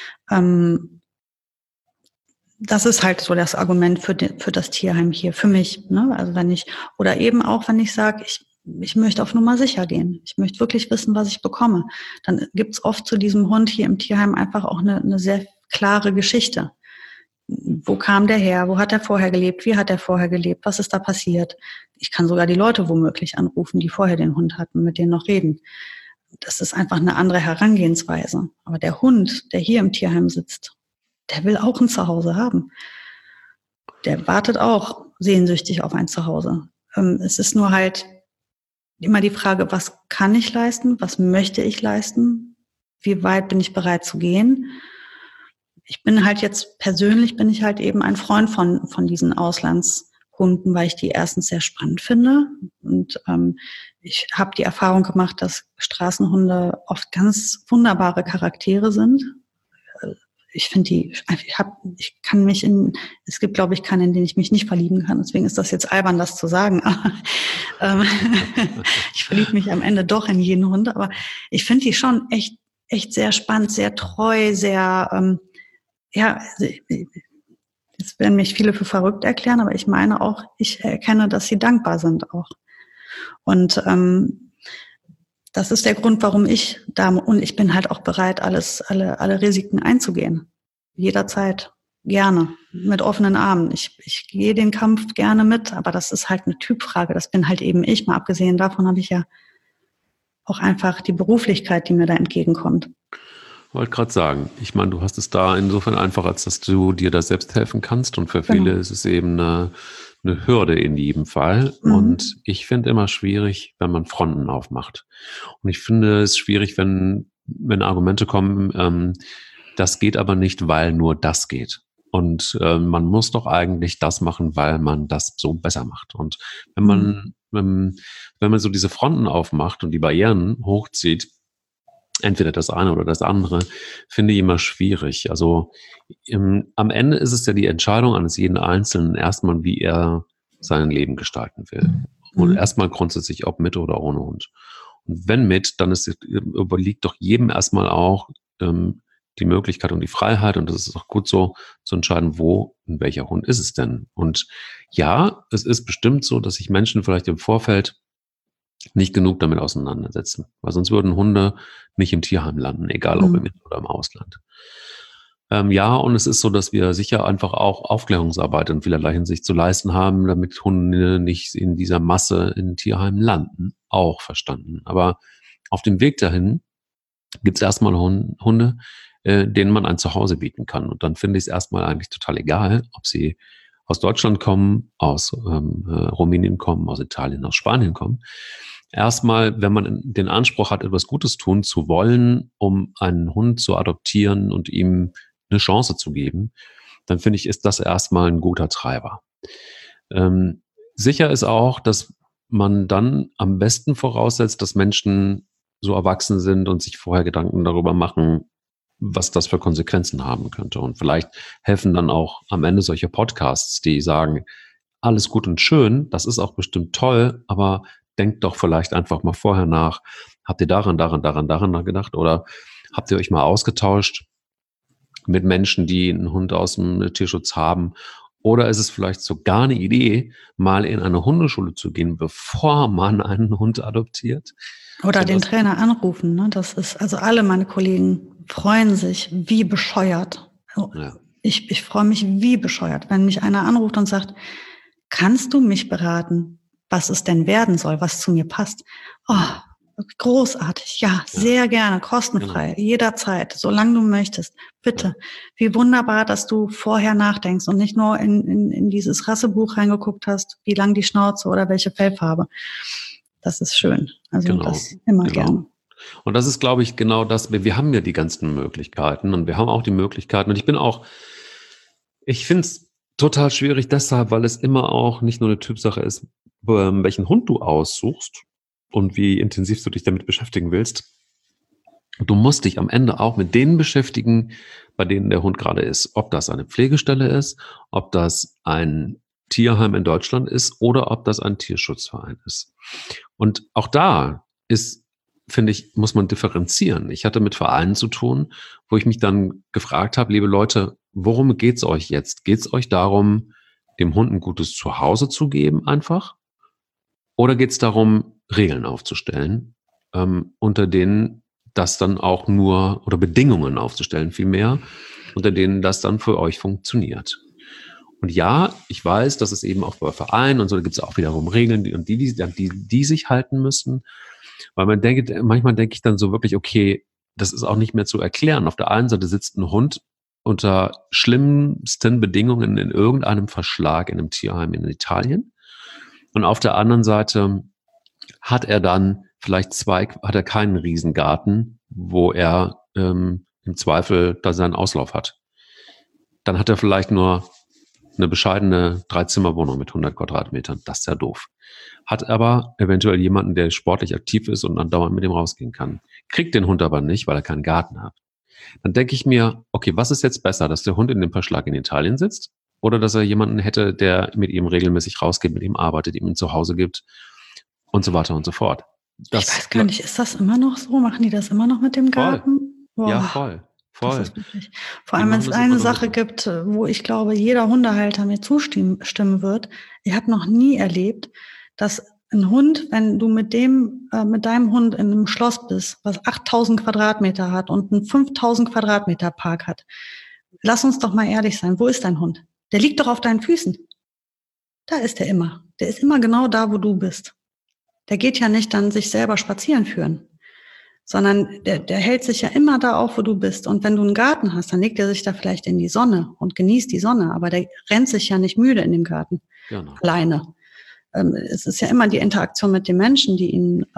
Das ist halt so das Argument für das Tierheim hier, für mich, ne? Also oder eben auch, wenn ich sage, ich möchte auf Nummer sicher gehen. Ich möchte wirklich wissen, was ich bekomme. Dann gibt's oft zu diesem Hund hier im Tierheim einfach auch eine sehr klare Geschichte. Wo kam der her? Wo hat er vorher gelebt? Wie hat er vorher gelebt? Was ist da passiert? Ich kann sogar die Leute womöglich anrufen, die vorher den Hund hatten, mit denen noch reden. Das ist einfach eine andere Herangehensweise. Aber der Hund, der hier im Tierheim sitzt, der will auch ein Zuhause haben. Der wartet auch sehnsüchtig auf ein Zuhause. Es ist nur halt immer die Frage, was kann ich leisten? Was möchte ich leisten? Wie weit bin ich bereit zu gehen? Ich bin halt jetzt persönlich halt eben ein Freund von diesen Auslandshunden, weil ich die erstens sehr spannend finde. Und ich habe die Erfahrung gemacht, dass Straßenhunde oft ganz wunderbare Charaktere sind. Ich finde es gibt, glaube ich, keinen, in den ich mich nicht verlieben kann. Deswegen ist das jetzt albern, das zu sagen. Ich verliebe mich am Ende doch in jeden Hund. Aber ich finde die schon echt sehr spannend, sehr treu, sehr, jetzt werden mich viele für verrückt erklären, aber ich meine auch, ich erkenne, dass sie dankbar sind auch. Und das ist der Grund, warum und ich bin halt auch bereit, alle Risiken einzugehen. Jederzeit, gerne, mit offenen Armen. Ich gehe den Kampf gerne mit, aber das ist halt eine Typfrage. Das bin halt eben ich. Mal abgesehen davon habe ich ja auch einfach die Beruflichkeit, die mir da entgegenkommt. Wollte gerade sagen, ich meine, du hast es da insofern einfach, als dass du dir da selbst helfen kannst und für viele ist es eben eine Hürde in jedem Fall. Und ich finde immer schwierig, wenn man Fronten aufmacht. Und ich finde es schwierig, wenn Argumente kommen, das geht aber nicht, weil nur das geht. Und man muss doch eigentlich das machen, weil man das so besser macht. Und wenn man so diese Fronten aufmacht und die Barrieren hochzieht, entweder das eine oder das andere, finde ich immer schwierig. Also am Ende ist es ja die Entscheidung eines jeden Einzelnen erstmal, wie er sein Leben gestalten will. Und erstmal grundsätzlich, ob mit oder ohne Hund. Und wenn mit, dann überliegt doch jedem erstmal auch die Möglichkeit und die Freiheit, und das ist auch gut so, zu entscheiden, wo und welcher Hund ist es denn. Und ja, es ist bestimmt so, dass sich Menschen vielleicht im Vorfeld nicht genug damit auseinandersetzen, weil sonst würden Hunde nicht im Tierheim landen, egal ob im In- oder im Ausland. Ja, und es ist so, dass wir sicher einfach auch Aufklärungsarbeit in vielerlei Hinsicht zu leisten haben, damit Hunde nicht in dieser Masse in Tierheimen landen, auch verstanden. Aber auf dem Weg dahin gibt es erstmal Hunde, denen man ein Zuhause bieten kann. Und dann finde ich es erstmal eigentlich total egal, ob sie aus Deutschland kommen, aus Rumänien kommen, aus Italien, aus Spanien kommen. Erstmal, wenn man den Anspruch hat, etwas Gutes tun zu wollen, um einen Hund zu adoptieren und ihm eine Chance zu geben, dann finde ich, ist das erstmal ein guter Treiber. Sicher ist auch, dass man dann am besten voraussetzt, dass Menschen so erwachsen sind und sich vorher Gedanken darüber machen, was das für Konsequenzen haben könnte. Und vielleicht helfen dann auch am Ende solche Podcasts, die sagen, alles gut und schön, das ist auch bestimmt toll, aber denkt doch vielleicht einfach mal vorher nach, habt ihr daran gedacht oder habt ihr euch mal ausgetauscht mit Menschen, die einen Hund aus dem Tierschutz haben? Oder ist es vielleicht sogar eine Idee, mal in eine Hundeschule zu gehen, bevor man einen Hund adoptiert? Oder den Trainer anrufen. Ne? Das ist, also alle meine Kollegen freuen sich wie bescheuert. Ja. Ich freue mich wie bescheuert, wenn mich einer anruft und sagt, kannst du mich beraten, was es denn werden soll, was zu mir passt? Oh, großartig, ja, sehr gerne, kostenfrei, jederzeit, solange du möchtest. Bitte. Wie wunderbar, dass du vorher nachdenkst und nicht nur in dieses Rassebuch reingeguckt hast, wie lang die Schnauze oder welche Fellfarbe. Das ist schön. Also das immer gerne. Und das ist, glaube ich, genau das. Wir haben ja die ganzen Möglichkeiten und wir haben auch die Möglichkeiten. Und ich finde es total schwierig deshalb, weil es immer auch nicht nur eine Typsache ist, welchen Hund du aussuchst und wie intensiv du dich damit beschäftigen willst. Du musst dich am Ende auch mit denen beschäftigen, bei denen der Hund gerade ist. Ob das eine Pflegestelle ist, ob das ein Tierheim in Deutschland ist oder ob das ein Tierschutzverein ist. Und auch da finde ich, muss man differenzieren. Ich hatte mit Vereinen zu tun, wo ich mich dann gefragt habe, liebe Leute, worum geht's euch jetzt? Geht's euch darum, dem Hund ein gutes Zuhause zu geben einfach? Oder geht's darum, Regeln aufzustellen, unter denen das dann auch nur, oder Bedingungen aufzustellen vielmehr, unter denen das dann für euch funktioniert? Und ja, ich weiß, dass es eben auch bei Vereinen und so, da gibt es auch wiederum Regeln, die sich halten müssen. Weil manchmal denke ich dann so wirklich, okay, das ist auch nicht mehr zu erklären. Auf der einen Seite sitzt ein Hund unter schlimmsten Bedingungen in irgendeinem Verschlag in einem Tierheim in Italien. Und auf der anderen Seite hat er keinen Riesengarten, wo er im Zweifel da seinen Auslauf hat. Dann hat er vielleicht nur eine bescheidene 3-Zimmer-Wohnung mit 100 Quadratmetern. Das ist ja doof. Hat aber eventuell jemanden, der sportlich aktiv ist und andauernd mit ihm rausgehen kann. Kriegt den Hund aber nicht, weil er keinen Garten hat. Dann denke ich mir, okay, was ist jetzt besser, dass der Hund in dem Verschlag in Italien sitzt oder dass er jemanden hätte, der mit ihm regelmäßig rausgeht, mit ihm arbeitet, ihm ein Zuhause gibt und so weiter und so fort. Ich weiß gar nicht, ist das immer noch so? Machen die das immer noch mit dem Garten? Voll. Ja, voll. Das ist wirklich, vor allem, wenn es eine Sache gibt, wo ich glaube, jeder Hundehalter mir zustimmen wird. Ich habe noch nie erlebt, dass ein Hund, wenn du mit deinem Hund in einem Schloss bist, was 8000 Quadratmeter hat und einen 5000 Quadratmeter Park hat, lass uns doch mal ehrlich sein, wo ist dein Hund? Der liegt doch auf deinen Füßen. Da ist er immer. Der ist immer genau da, wo du bist. Der geht ja nicht dann sich selber spazieren führen, sondern der hält sich ja immer da auf, wo du bist. Und wenn du einen Garten hast, dann legt er sich da vielleicht in die Sonne und genießt die Sonne, aber der rennt sich ja nicht müde in dem Garten alleine. Es ist ja immer die Interaktion mit den Menschen, die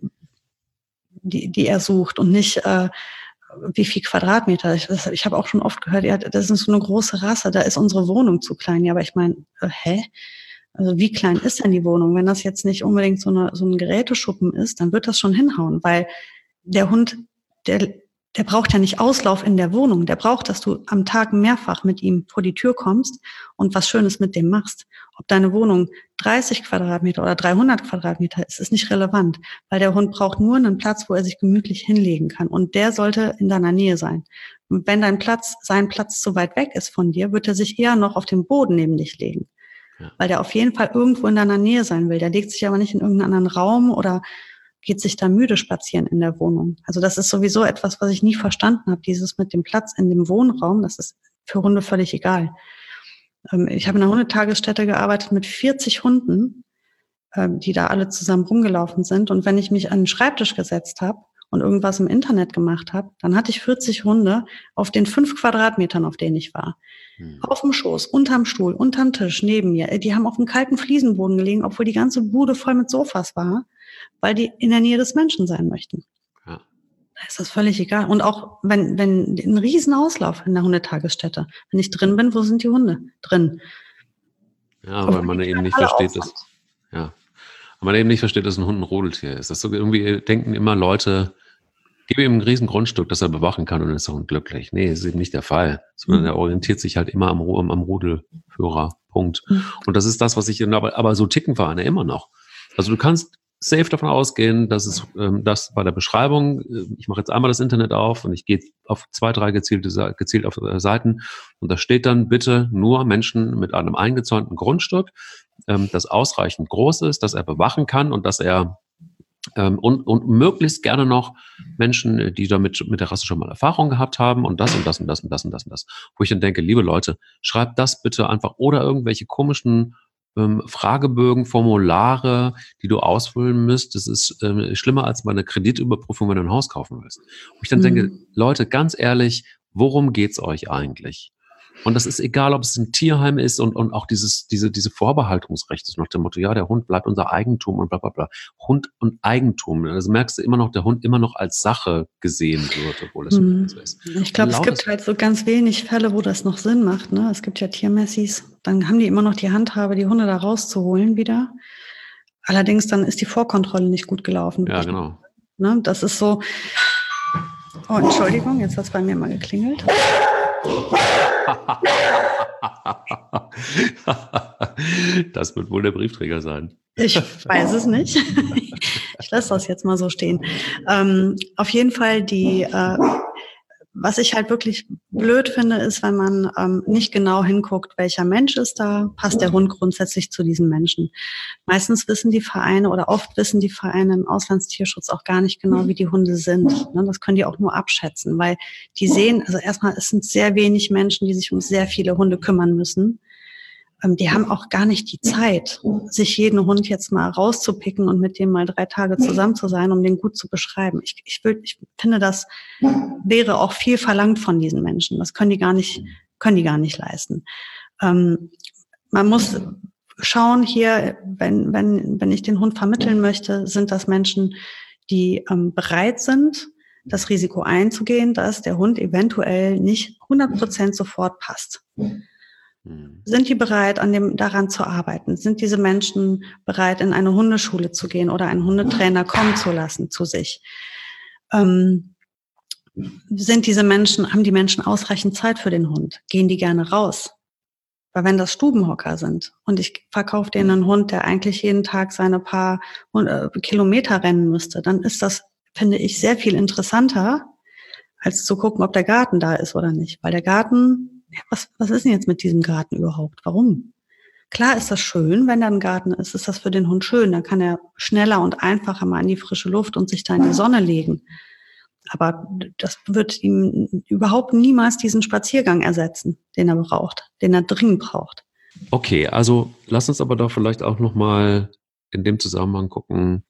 er sucht und nicht wie viel Quadratmeter. Ich habe auch schon oft gehört, ja, das ist so eine große Rasse, da ist unsere Wohnung zu klein. Ja, aber ich meine, Also wie klein ist denn die Wohnung? Wenn das jetzt nicht unbedingt so ein Geräteschuppen ist, dann wird das schon hinhauen, weil der Hund, der braucht ja nicht Auslauf in der Wohnung. Der braucht, dass du am Tag mehrfach mit ihm vor die Tür kommst und was Schönes mit dem machst. Ob deine Wohnung 30 Quadratmeter oder 300 Quadratmeter ist, ist nicht relevant, weil der Hund braucht nur einen Platz, wo er sich gemütlich hinlegen kann. Und der sollte in deiner Nähe sein. Und wenn sein Platz zu weit weg ist von dir, wird er sich eher noch auf den Boden neben dich legen. Ja. Weil der auf jeden Fall irgendwo in deiner Nähe sein will. Der legt sich aber nicht in irgendeinen anderen Raum oder geht sich da müde spazieren in der Wohnung. Also das ist sowieso etwas, was ich nie verstanden habe. Dieses mit dem Platz in dem Wohnraum, das ist für Hunde völlig egal. Ich habe in einer Hundetagesstätte gearbeitet mit 40 Hunden, die da alle zusammen rumgelaufen sind. Und wenn ich mich an den Schreibtisch gesetzt habe und irgendwas im Internet gemacht habe, dann hatte ich 40 Hunde auf den 5 Quadratmetern, auf denen ich war. Auf dem Schoß, unterm Stuhl, unterm Tisch, neben mir. Die haben auf dem kalten Fliesenboden gelegen, obwohl die ganze Bude voll mit Sofas war, weil die in der Nähe des Menschen sein möchten. Ja. Da ist das völlig egal. Und auch wenn ein riesen Auslauf in der Hundetagesstätte, wenn ich drin bin, wo sind die Hunde? Drin. Ja, weil man eben nicht versteht, dass ein Hund ein Rudeltier ist. Das so irgendwie denken immer Leute, gebe gebe ihm ein riesen Grundstück, das er bewachen kann und ist der Hund glücklich. Nee, ist eben nicht der Fall. Sondern er orientiert sich halt immer am Rudelführer. Punkt. Und das ist das, was ich, aber so ticken Vereine immer noch. Also du kannst safe davon ausgehen, dass es das bei der Beschreibung, ich mache jetzt einmal das Internet auf und ich gehe auf 2, 3 gezielt auf Seiten und da steht dann bitte nur Menschen mit einem eingezäunten Grundstück, das ausreichend groß ist, dass er bewachen kann und dass er und möglichst gerne noch Menschen, die damit mit der Rasse schon mal Erfahrung gehabt haben und das und das und das und das und das und das. Wo ich dann denke, liebe Leute, schreibt das bitte einfach oder irgendwelche komischen Fragebögen, Formulare, die du ausfüllen müsst. Das ist schlimmer als bei einer Kreditüberprüfung, wenn du ein Haus kaufen willst. Wo ich dann denke, Leute, ganz ehrlich, worum geht's euch eigentlich? Und das ist egal, ob es ein Tierheim ist und auch diese Vorbehaltungsrechte, nach dem Motto, ja, der Hund bleibt unser Eigentum und bla bla bla. Hund und Eigentum, also merkst du immer noch, der Hund immer noch als Sache gesehen wird, obwohl es nicht so ist. Ich glaube, es gibt halt so ganz wenig Fälle, wo das noch Sinn macht. Ne? Es gibt ja Tiermessis, dann haben die immer noch die Handhabe, die Hunde da rauszuholen wieder. Allerdings dann ist die Vorkontrolle nicht gut gelaufen. Ja, genau. Ne? Das ist so, oh, Entschuldigung, jetzt hat es bei mir mal geklingelt. Das wird wohl der Briefträger sein. Ich weiß es nicht. Ich lasse das jetzt mal so stehen. Auf jeden Fall was ich halt wirklich blöd finde, ist, wenn man nicht genau hinguckt, welcher Mensch ist da, passt der Hund grundsätzlich zu diesem Menschen. Meistens wissen die Vereine oder oft wissen die Vereine im Auslandstierschutz auch gar nicht genau, wie die Hunde sind. Das können die auch nur abschätzen, weil die sehen, also erstmal, es sind sehr wenig Menschen, die sich um sehr viele Hunde kümmern müssen. Die haben auch gar nicht die Zeit, sich jeden Hund jetzt mal rauszupicken und mit dem mal 3 Tage zusammen zu sein, um den gut zu beschreiben. Ich finde, das wäre auch viel verlangt von diesen Menschen. Das können die gar nicht leisten. Man muss schauen hier, wenn ich den Hund vermitteln möchte, sind das Menschen, die bereit sind, das Risiko einzugehen, dass der Hund eventuell nicht 100% sofort passt. Sind die bereit, daran zu arbeiten? Sind diese Menschen bereit, in eine Hundeschule zu gehen oder einen Hundetrainer kommen zu lassen zu sich? Haben die Menschen ausreichend Zeit für den Hund? Gehen die gerne raus? Weil wenn das Stubenhocker sind und ich verkaufe denen einen Hund, der eigentlich jeden Tag seine paar Kilometer rennen müsste, dann ist das, finde ich, sehr viel interessanter, als zu gucken, ob der Garten da ist oder nicht. Weil der Garten, was ist denn jetzt mit diesem Garten überhaupt? Warum? Klar ist das schön, wenn da ein Garten ist das für den Hund schön. Dann kann er schneller und einfacher mal in die frische Luft und sich da in die Sonne legen. Aber das wird ihm überhaupt niemals diesen Spaziergang ersetzen, den er braucht, den er dringend braucht. Okay, also lass uns aber da vielleicht auch nochmal in dem Zusammenhang gucken,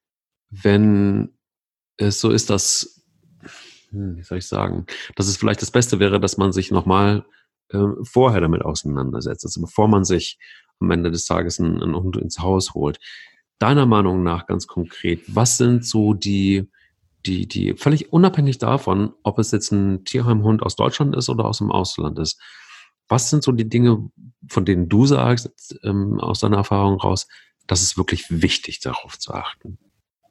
wenn es so ist, dass wie soll ich sagen, dass es vielleicht das Beste wäre, dass man sich nochmal vorher damit auseinandersetzt, also bevor man sich am Ende des Tages einen Hund ins Haus holt. Deiner Meinung nach ganz konkret, was sind so die völlig unabhängig davon, ob es jetzt ein Tierheimhund aus Deutschland ist oder aus dem Ausland ist, was sind so die Dinge, von denen du sagst, aus deiner Erfahrung raus, dass es wirklich wichtig, darauf zu achten?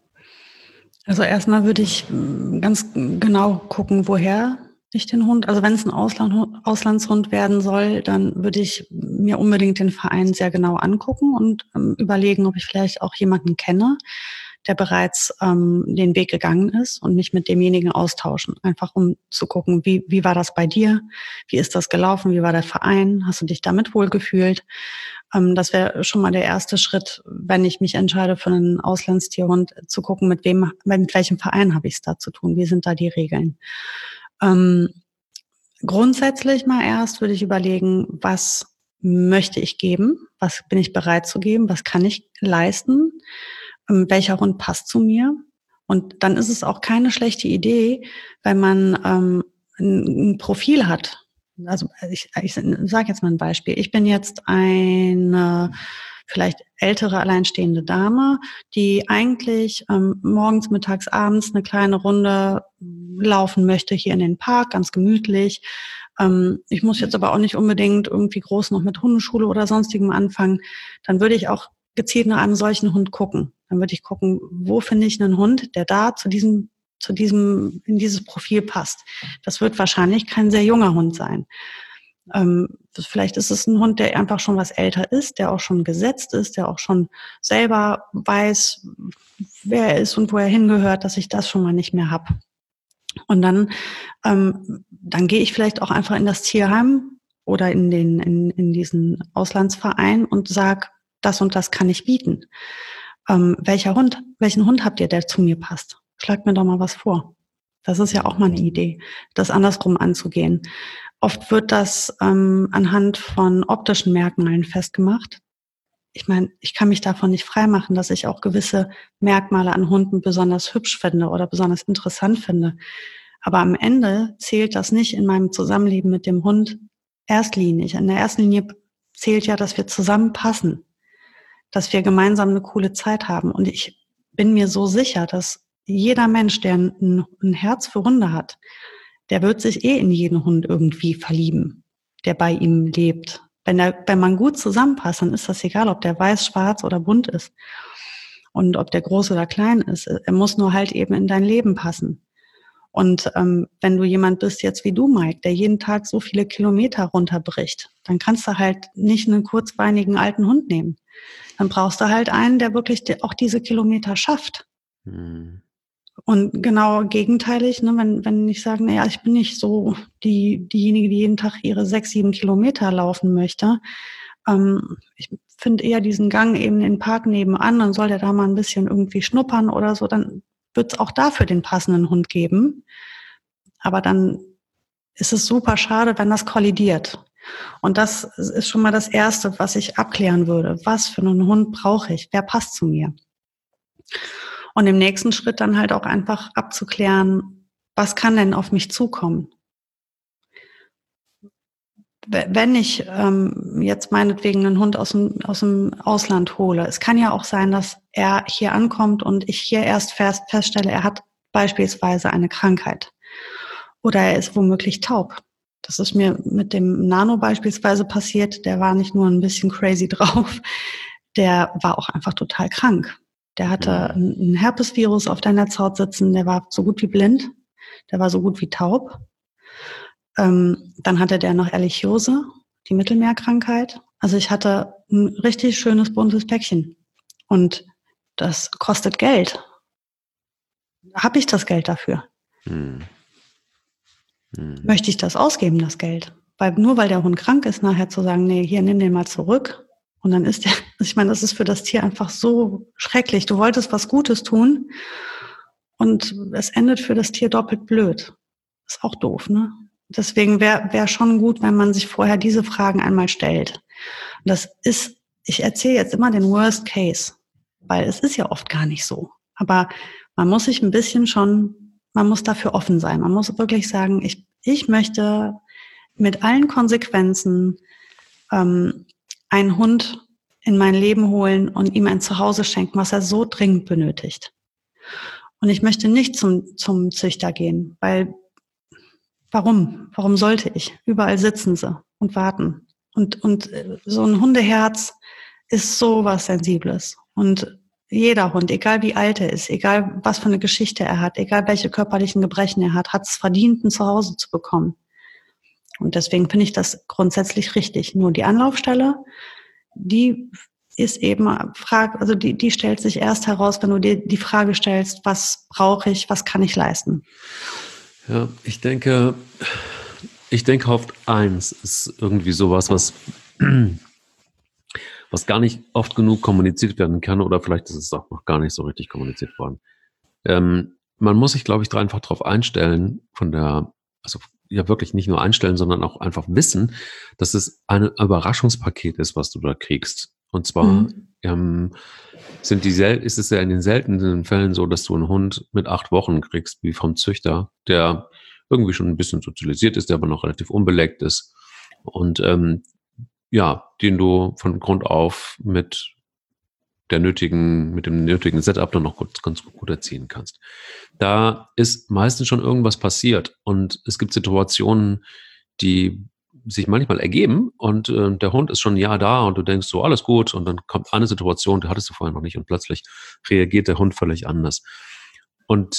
Also erstmal würde ich ganz genau gucken, woher ich den Hund, also wenn es ein Auslandshund werden soll, dann würde ich mir unbedingt den Verein sehr genau angucken und überlegen, ob ich vielleicht auch jemanden kenne, der bereits den Weg gegangen ist und mich mit demjenigen austauschen. Einfach um zu gucken, wie war das bei dir? Wie ist das gelaufen? Wie war der Verein? Hast du dich damit wohlgefühlt? Das wäre schon mal der erste Schritt, wenn ich mich entscheide für einen Auslandstierhund, zu gucken, mit welchem Verein habe ich es da zu tun? Wie sind da die Regeln? Grundsätzlich mal erst würde ich überlegen, was möchte ich geben? Was bin ich bereit zu geben? Was kann ich leisten? Welcher Hund passt zu mir? Und dann ist es auch keine schlechte Idee, wenn man ein Profil hat. Also ich sage jetzt mal ein Beispiel. Ich bin jetzt eine vielleicht ältere, alleinstehende Dame, die eigentlich morgens, mittags, abends eine kleine Runde laufen möchte hier in den Park, ganz gemütlich. Ich muss jetzt aber auch nicht unbedingt irgendwie groß noch mit Hundeschule oder sonstigem anfangen. Dann würde ich auch gezielt nach einem solchen Hund gucken. Dann würde ich gucken, wo finde ich einen Hund, der da zu diesem in dieses Profil passt. Das wird wahrscheinlich kein sehr junger Hund sein. Vielleicht ist es ein Hund, der einfach schon was älter ist, der auch schon gesetzt ist, der auch schon selber weiß, wer er ist und wo er hingehört, dass ich das schon mal nicht mehr habe. Und dann gehe ich vielleicht auch einfach in das Tierheim oder in diesen Auslandsverein und sage, das und das kann ich bieten. Welchen Hund habt ihr, der zu mir passt? Schlagt mir doch mal was vor. Das ist ja auch mal eine Idee, das andersrum anzugehen. Oft wird das anhand von optischen Merkmalen festgemacht. Ich meine, ich kann mich davon nicht freimachen, dass ich auch gewisse Merkmale an Hunden besonders hübsch finde oder besonders interessant finde. Aber am Ende zählt das nicht in meinem Zusammenleben mit dem Hund erstlinig. In der ersten Linie zählt ja, dass wir zusammenpassen, dass wir gemeinsam eine coole Zeit haben. Und ich bin mir so sicher, dass jeder Mensch, der ein Herz für Hunde hat, der wird sich in jeden Hund irgendwie verlieben, der bei ihm lebt. Wenn man gut zusammenpasst, dann ist das egal, ob der weiß, schwarz oder bunt ist und ob der groß oder klein ist. Er muss nur halt eben in dein Leben passen. Und wenn du jemand bist jetzt wie du, Mike, der jeden Tag so viele Kilometer runterbricht, dann kannst du halt nicht einen kurzbeinigen alten Hund nehmen. Dann brauchst du halt einen, der wirklich auch diese Kilometer schafft. Mhm. Und genau gegenteilig, ne, wenn ich sage, naja, ich bin nicht so diejenige, die jeden Tag ihre 6, 7 Kilometer laufen möchte. Ich finde eher diesen Gang eben in den Park nebenan, dann soll der da mal ein bisschen irgendwie schnuppern oder so, dann wird es auch dafür den passenden Hund geben. Aber dann ist es super schade, wenn das kollidiert. Und das ist schon mal das Erste, was ich abklären würde. Was für einen Hund brauche ich? Wer passt zu mir? Und im nächsten Schritt dann halt auch einfach abzuklären, was kann denn auf mich zukommen? Wenn ich jetzt meinetwegen einen Hund aus dem Ausland hole, es kann ja auch sein, dass er hier ankommt und ich hier erst feststelle, er hat beispielsweise eine Krankheit oder er ist womöglich taub. Das ist mir mit dem Nano beispielsweise passiert. Der war nicht nur ein bisschen crazy drauf, der war auch einfach total krank. Der hatte ein Herpesvirus auf der Netzhaut sitzen, der war so gut wie blind, der war so gut wie taub. Dann hatte der noch Ehrlichiose, die Mittelmeerkrankheit. Also ich hatte ein richtig schönes, buntes Päckchen. Und das kostet Geld. Habe ich das Geld dafür? Möchte ich das ausgeben, das Geld? Nur weil der Hund krank ist, nachher zu sagen, nee, hier, nimm den mal zurück. Und dann ist ich meine, das ist für das Tier einfach so schrecklich. Du wolltest was Gutes tun und es endet für das Tier doppelt blöd. Ist auch doof, ne? Deswegen wäre schon gut, wenn man sich vorher diese Fragen einmal stellt. Und ich erzähle jetzt immer den Worst Case, weil es ist ja oft gar nicht so. Aber man muss sich ein bisschen man muss dafür offen sein. Man muss wirklich sagen, ich möchte mit allen Konsequenzen einen Hund in mein Leben holen und ihm ein Zuhause schenken, was er so dringend benötigt. Und ich möchte nicht zum Züchter gehen, weil warum? Warum sollte ich? Überall sitzen sie und warten. Und so ein Hundeherz ist so was Sensibles. Und jeder Hund, egal wie alt er ist, egal was für eine Geschichte er hat, egal welche körperlichen Gebrechen er hat es verdient, ein Zuhause zu bekommen. Und deswegen finde ich das grundsätzlich richtig. Nur die Anlaufstelle, die ist eben die stellt sich erst heraus, wenn du dir die Frage stellst, was brauche ich, was kann ich leisten? Ja, ich denke oft eins ist irgendwie sowas, was gar nicht oft genug kommuniziert werden kann oder vielleicht ist es auch noch gar nicht so richtig kommuniziert worden. Man muss sich, glaube ich, einfach darauf einstellen, wirklich nicht nur einstellen, sondern auch einfach wissen, dass es ein Überraschungspaket ist, was du da kriegst. Und zwar ist es ja in den seltenen Fällen so, dass du einen Hund mit 8 Wochen kriegst, wie vom Züchter, der irgendwie schon ein bisschen sozialisiert ist, der aber noch relativ unbeleckt ist und den du von Grund auf mit dem nötigen Setup dann noch ganz gut erziehen kannst. Da ist meistens schon irgendwas passiert und es gibt Situationen, die sich manchmal ergeben und der Hund ist schon ein Jahr da und du denkst so, alles gut und dann kommt eine Situation, die hattest du vorher noch nicht und plötzlich reagiert der Hund völlig anders. Und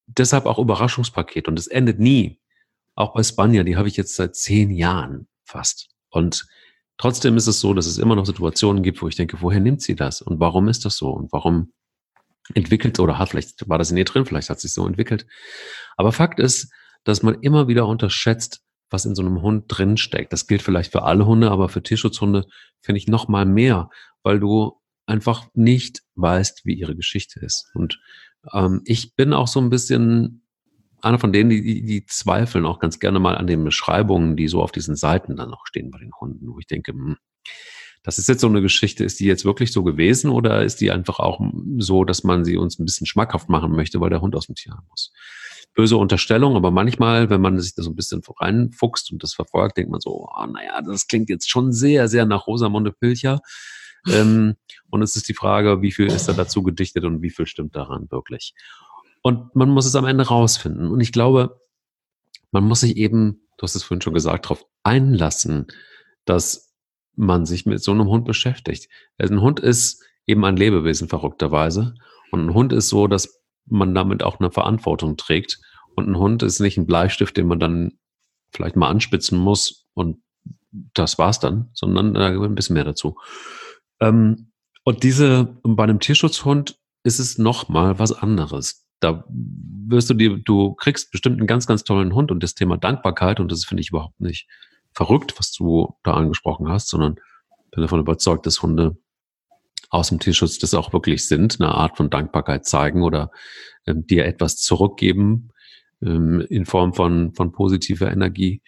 deshalb auch Überraschungspaket und es endet nie. Auch bei Spanja, die habe ich jetzt seit 10 Jahren fast. Und trotzdem ist es so, dass es immer noch Situationen gibt, wo ich denke, woher nimmt sie das? Und warum ist das so? Und warum entwickelt oder vielleicht war das in ihr drin, vielleicht hat es sich so entwickelt. Aber Fakt ist, dass man immer wieder unterschätzt, was in so einem Hund drinsteckt. Das gilt vielleicht für alle Hunde, aber für Tierschutzhunde finde ich noch mal mehr, weil du einfach nicht weißt, wie ihre Geschichte ist. Und ich bin auch so ein bisschen einer von denen, die zweifeln auch ganz gerne mal an den Beschreibungen, die so auf diesen Seiten dann noch stehen bei den Hunden, wo ich denke, das ist jetzt so eine Geschichte, ist die jetzt wirklich so gewesen oder ist die einfach auch so, dass man sie uns ein bisschen schmackhaft machen möchte, weil der Hund aus dem Tierheim muss? Böse Unterstellung, aber manchmal, wenn man sich da so ein bisschen reinfuchst und das verfolgt, denkt man so, naja, das klingt jetzt schon sehr, sehr nach Rosamunde Pilcher. Und es ist die Frage, wie viel ist da dazu gedichtet und wie viel stimmt daran wirklich? Und man muss es am Ende rausfinden. Und ich glaube, man muss sich eben, du hast es vorhin schon gesagt, darauf einlassen, dass man sich mit so einem Hund beschäftigt. Also ein Hund ist eben ein Lebewesen verrückterweise. Und ein Hund ist so, dass man damit auch eine Verantwortung trägt. Und ein Hund ist nicht ein Bleistift, den man dann vielleicht mal anspitzen muss und das war's dann, sondern da gehört ein bisschen mehr dazu. Und bei einem Tierschutzhund ist es nochmal was anderes. Da du kriegst bestimmt einen ganz, ganz tollen Hund und das Thema Dankbarkeit, und das finde ich überhaupt nicht verrückt, was du da angesprochen hast, sondern bin davon überzeugt, dass Hunde aus dem Tierschutz das auch wirklich sind, eine Art von Dankbarkeit zeigen oder dir etwas zurückgeben in Form von positiver Energie.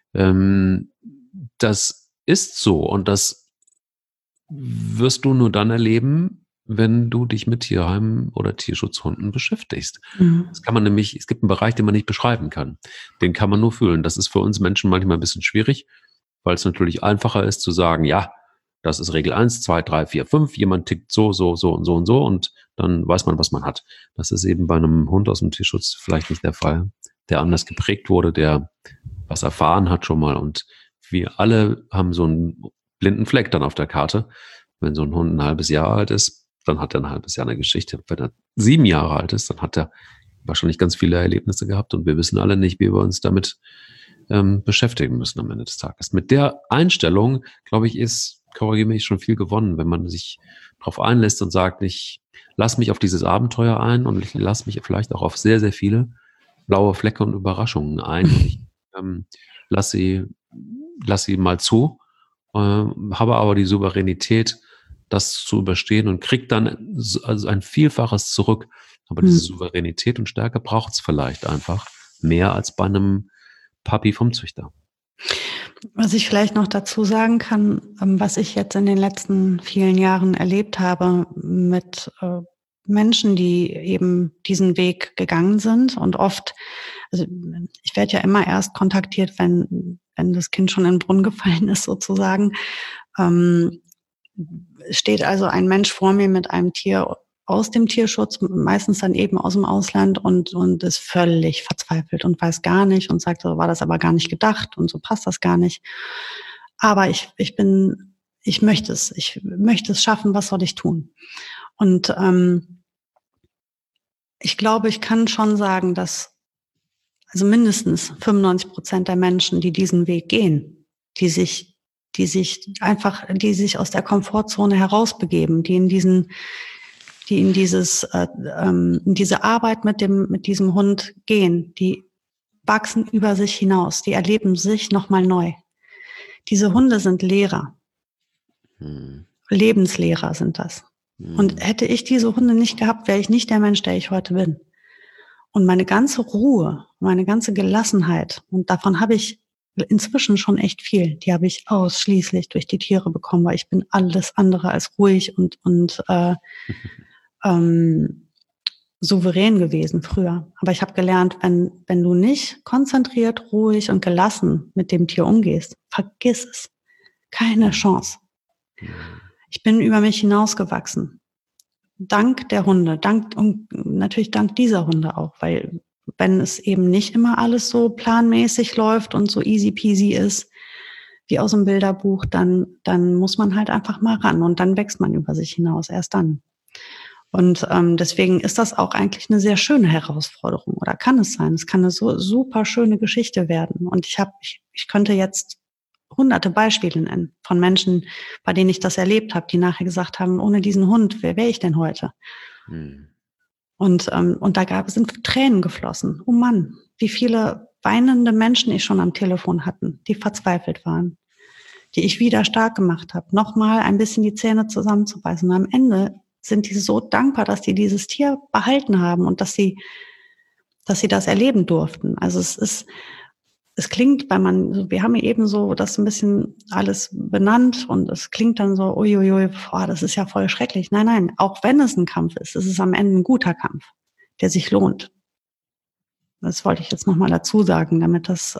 Das ist so und das wirst du nur dann erleben, wenn du dich mit Tierheimen oder Tierschutzhunden beschäftigst. Das kann man nämlich, es gibt einen Bereich, den man nicht beschreiben kann. Den kann man nur fühlen. Das ist für uns Menschen manchmal ein bisschen schwierig, weil es natürlich einfacher ist zu sagen, ja, das ist Regel 1, 2, 3, 4, 5, jemand tickt so, so, so und so und so und dann weiß man, was man hat. Das ist eben bei einem Hund aus dem Tierschutz vielleicht nicht der Fall, der anders geprägt wurde, der was erfahren hat schon mal und wir alle haben so einen blinden Fleck dann auf der Karte. Wenn so ein Hund ein halbes Jahr alt ist, dann hat er ein halbes Jahr eine Geschichte. Wenn er 7 Jahre alt ist, dann hat er wahrscheinlich ganz viele Erlebnisse gehabt und wir wissen alle nicht, wie wir uns damit beschäftigen müssen am Ende des Tages. Mit der Einstellung, glaube ich, korrigiere mich, schon viel gewonnen, wenn man sich darauf einlässt und sagt, ich lass mich auf dieses Abenteuer ein und ich lass mich vielleicht auch auf sehr, sehr viele blaue Flecke und Überraschungen ein. Und ich lass sie mal zu, habe aber die Souveränität, das zu überstehen und krieg dann also ein Vielfaches zurück. Aber diese Souveränität und Stärke braucht es vielleicht einfach mehr als bei einem Puppy vom Züchter. Was ich vielleicht noch dazu sagen kann, was ich jetzt in den letzten vielen Jahren erlebt habe mit Menschen, die eben diesen Weg gegangen sind und oft, also ich werde ja immer erst kontaktiert, wenn das Kind schon in den Brunnen gefallen ist sozusagen. Steht also ein Mensch vor mir mit einem Tier aus dem Tierschutz, meistens dann eben aus dem Ausland und ist völlig verzweifelt und weiß gar nicht und sagt, so war das aber gar nicht gedacht und so passt das gar nicht. Aber ich möchte es schaffen, was soll ich tun? Und ich glaube, ich kann schon sagen, dass also mindestens 95% der Menschen, die diesen Weg gehen, die sich aus der Komfortzone herausbegeben, die in diese Arbeit mit diesem Hund gehen, die wachsen über sich hinaus, die erleben sich nochmal neu. Diese Hunde sind Lehrer. Lebenslehrer sind das. Und hätte ich diese Hunde nicht gehabt, wäre ich nicht der Mensch, der ich heute bin. Und meine ganze Ruhe, meine ganze Gelassenheit, und davon habe ich inzwischen schon echt viel, die habe ich ausschließlich durch die Tiere bekommen, weil ich bin alles andere als ruhig und souverän gewesen früher. Aber ich habe gelernt, wenn du nicht konzentriert, ruhig und gelassen mit dem Tier umgehst, vergiss es. Keine Chance. Ich bin über mich hinausgewachsen. Dank der Hunde, und natürlich dank dieser Hunde auch, weil wenn es eben nicht immer alles so planmäßig läuft und so easy peasy ist, wie aus dem Bilderbuch, dann muss man halt einfach mal ran und dann wächst man über sich hinaus, erst dann. Und deswegen ist das auch eigentlich eine sehr schöne Herausforderung oder kann es sein. Es kann eine so super schöne Geschichte werden. Und ich könnte jetzt hunderte Beispiele nennen von Menschen, bei denen ich das erlebt habe, die nachher gesagt haben, ohne diesen Hund, wer wäre ich denn heute? Hm. Und sind Tränen geflossen. Oh Mann, wie viele weinende Menschen ich schon am Telefon hatten, die verzweifelt waren, die ich wieder stark gemacht habe, nochmal ein bisschen die Zähne zusammenzubeißen. Und am Ende sind die so dankbar, dass die dieses Tier behalten haben und dass sie das erleben durften. Also es klingt, wir haben eben so das ein bisschen alles benannt und es klingt dann so, uiuiui, boah, das ist ja voll schrecklich. Nein, nein, auch wenn es ein Kampf ist, es ist am Ende ein guter Kampf, der sich lohnt. Das wollte ich jetzt nochmal dazu sagen, damit das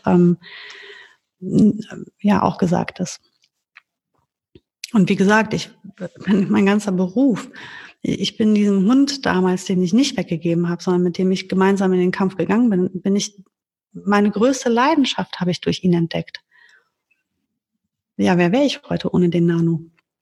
ja auch gesagt ist. Und wie gesagt, mein ganzer Beruf, ich bin diesen Hund damals, den ich nicht weggegeben habe, sondern mit dem ich gemeinsam in den Kampf gegangen bin, meine größte Leidenschaft habe ich durch ihn entdeckt. Ja, wer wäre ich heute ohne den Nano?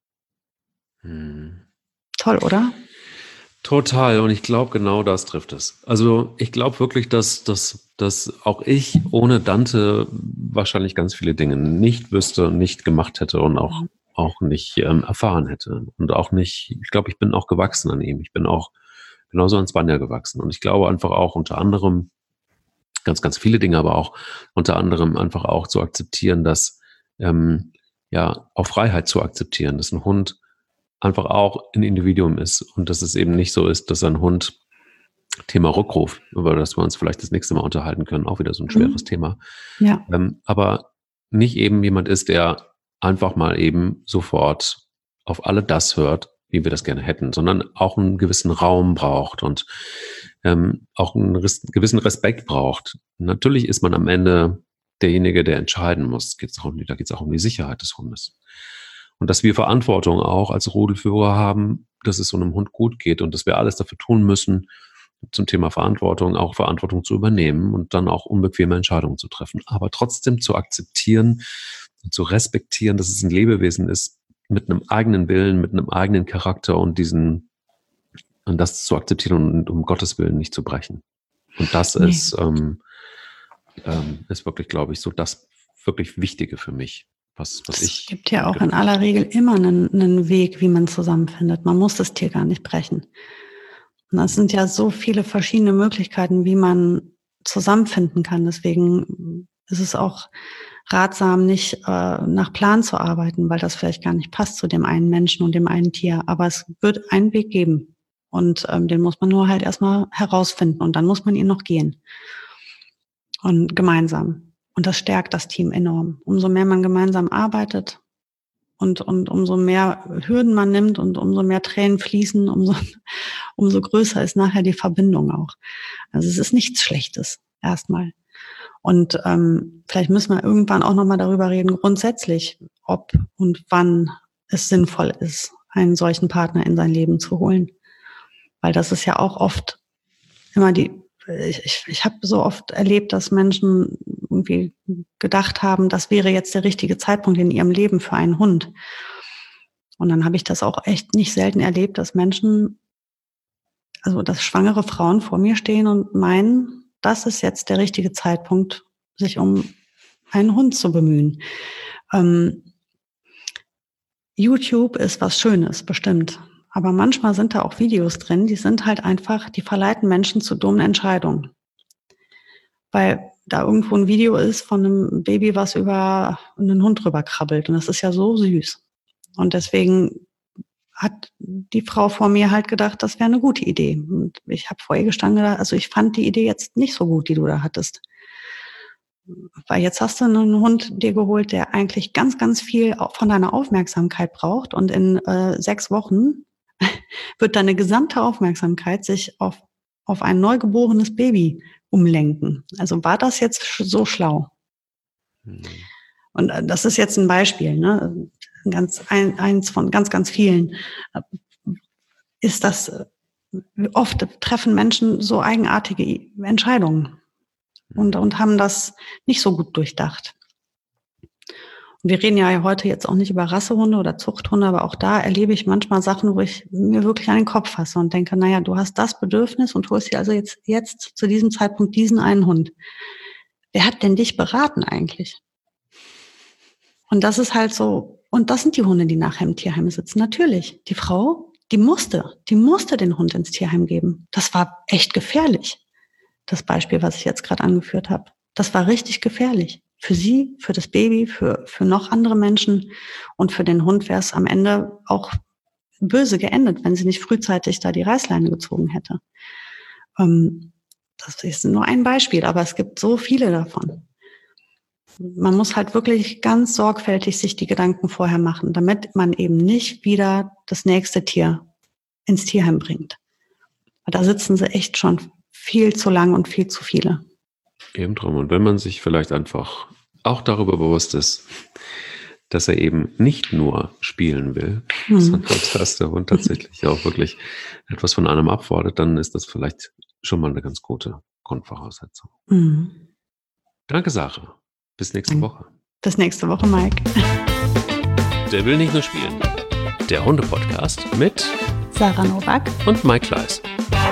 Toll, oder? Total. Und ich glaube, genau das trifft es. Also ich glaube wirklich, dass auch ich ohne Dante wahrscheinlich ganz viele Dinge nicht wüsste, nicht gemacht hätte und auch nicht erfahren hätte. Und auch nicht, ich glaube, ich bin auch gewachsen an ihm. Ich bin auch genauso an Spanja gewachsen. Und ich glaube einfach auch unter anderem, ganz, ganz viele Dinge, aber auch unter anderem einfach auch zu akzeptieren, dass auch Freiheit zu akzeptieren, dass ein Hund einfach auch ein Individuum ist und dass es eben nicht so ist, dass ein Hund, Thema Rückruf, über das wir uns vielleicht das nächste Mal unterhalten können, auch wieder so ein schweres Thema, Ja. Aber nicht eben jemand ist, der einfach mal eben sofort auf alle das hört, wie wir das gerne hätten, sondern auch einen gewissen Raum braucht und auch einen gewissen Respekt braucht. Natürlich ist man am Ende derjenige, der entscheiden muss. Da geht es auch um die Sicherheit des Hundes. Und dass wir Verantwortung auch als Rudelführer haben, dass es so einem Hund gut geht und dass wir alles dafür tun müssen, zum Thema Verantwortung, auch Verantwortung zu übernehmen und dann auch unbequeme Entscheidungen zu treffen. Aber trotzdem zu akzeptieren und zu respektieren, dass es ein Lebewesen ist mit einem eigenen Willen, mit einem eigenen Charakter und das zu akzeptieren und um Gottes Willen nicht zu brechen. Und das ist wirklich, glaube ich, so das wirklich Wichtige für mich. Es gibt ja auch in aller Regel immer einen Weg, wie man zusammenfindet. Man muss das Tier gar nicht brechen. Und es sind ja so viele verschiedene Möglichkeiten, wie man zusammenfinden kann. Deswegen ist es auch ratsam, nicht nach Plan zu arbeiten, weil das vielleicht gar nicht passt zu dem einen Menschen und dem einen Tier. Aber es wird einen Weg geben. Und den muss man nur halt erstmal herausfinden. Und dann muss man ihn noch gehen. Und gemeinsam. Und das stärkt das Team enorm. Umso mehr man gemeinsam arbeitet und umso mehr Hürden man nimmt und umso mehr Tränen fließen, umso größer ist nachher die Verbindung auch. Also es ist nichts Schlechtes erstmal. Und vielleicht müssen wir irgendwann auch nochmal darüber reden, grundsätzlich, ob und wann es sinnvoll ist, einen solchen Partner in sein Leben zu holen. Weil das ist ja auch oft immer ich habe so oft erlebt, dass Menschen irgendwie gedacht haben, das wäre jetzt der richtige Zeitpunkt in ihrem Leben für einen Hund. Und dann habe ich das auch echt nicht selten erlebt, dass dass schwangere Frauen vor mir stehen und meinen, das ist jetzt der richtige Zeitpunkt, sich um einen Hund zu bemühen. YouTube ist was Schönes, bestimmt. Aber manchmal sind da auch Videos drin, die sind halt einfach, die verleiten Menschen zu dummen Entscheidungen. Weil da irgendwo ein Video ist von einem Baby, was über einen Hund drüber krabbelt. Und das ist ja so süß. Und deswegen hat die Frau vor mir halt gedacht, das wäre eine gute Idee. Und ich habe vor ihr gestanden gedacht, also ich fand die Idee jetzt nicht so gut, die du da hattest. Weil jetzt hast du einen Hund dir geholt, der eigentlich ganz, ganz viel von deiner Aufmerksamkeit braucht. Und in 6 Wochen wird deine gesamte Aufmerksamkeit sich auf ein neugeborenes Baby umlenken. Also war das jetzt so schlau? Und das ist jetzt ein Beispiel, ne? Eins von ganz, ganz vielen. Ist das, oft treffen Menschen so eigenartige Entscheidungen und haben das nicht so gut durchdacht. Und wir reden ja heute jetzt auch nicht über Rassehunde oder Zuchthunde, aber auch da erlebe ich manchmal Sachen, wo ich mir wirklich an den Kopf fasse und denke, naja, du hast das Bedürfnis und holst dir also jetzt zu diesem Zeitpunkt diesen einen Hund. Wer hat denn dich beraten eigentlich? Und das ist halt so, und das sind die Hunde, die nachher im Tierheim sitzen. Natürlich, die Frau, die musste den Hund ins Tierheim geben. Das war echt gefährlich. Das Beispiel, was ich jetzt gerade angeführt habe. Das war richtig gefährlich. Für sie, für das Baby, für noch andere Menschen. Und für den Hund wäre es am Ende auch böse geendet, wenn sie nicht frühzeitig da die Reißleine gezogen hätte. Das ist nur ein Beispiel, aber es gibt so viele davon. Man muss halt wirklich ganz sorgfältig sich die Gedanken vorher machen, damit man eben nicht wieder das nächste Tier ins Tierheim bringt. Da sitzen sie echt schon viel zu lang und viel zu viele. Eben drum. Und wenn man sich vielleicht einfach auch darüber bewusst ist, dass er eben nicht nur spielen will, sondern dass der Hund tatsächlich auch wirklich etwas von einem abfordert, dann ist das vielleicht schon mal eine ganz gute Grundvoraussetzung. Danke, Sarah. Bis nächste Woche. Bis nächste Woche, Mike. Der will nicht nur spielen. Der Hunde-Podcast mit Sarah Nowak und Mike Kleiss.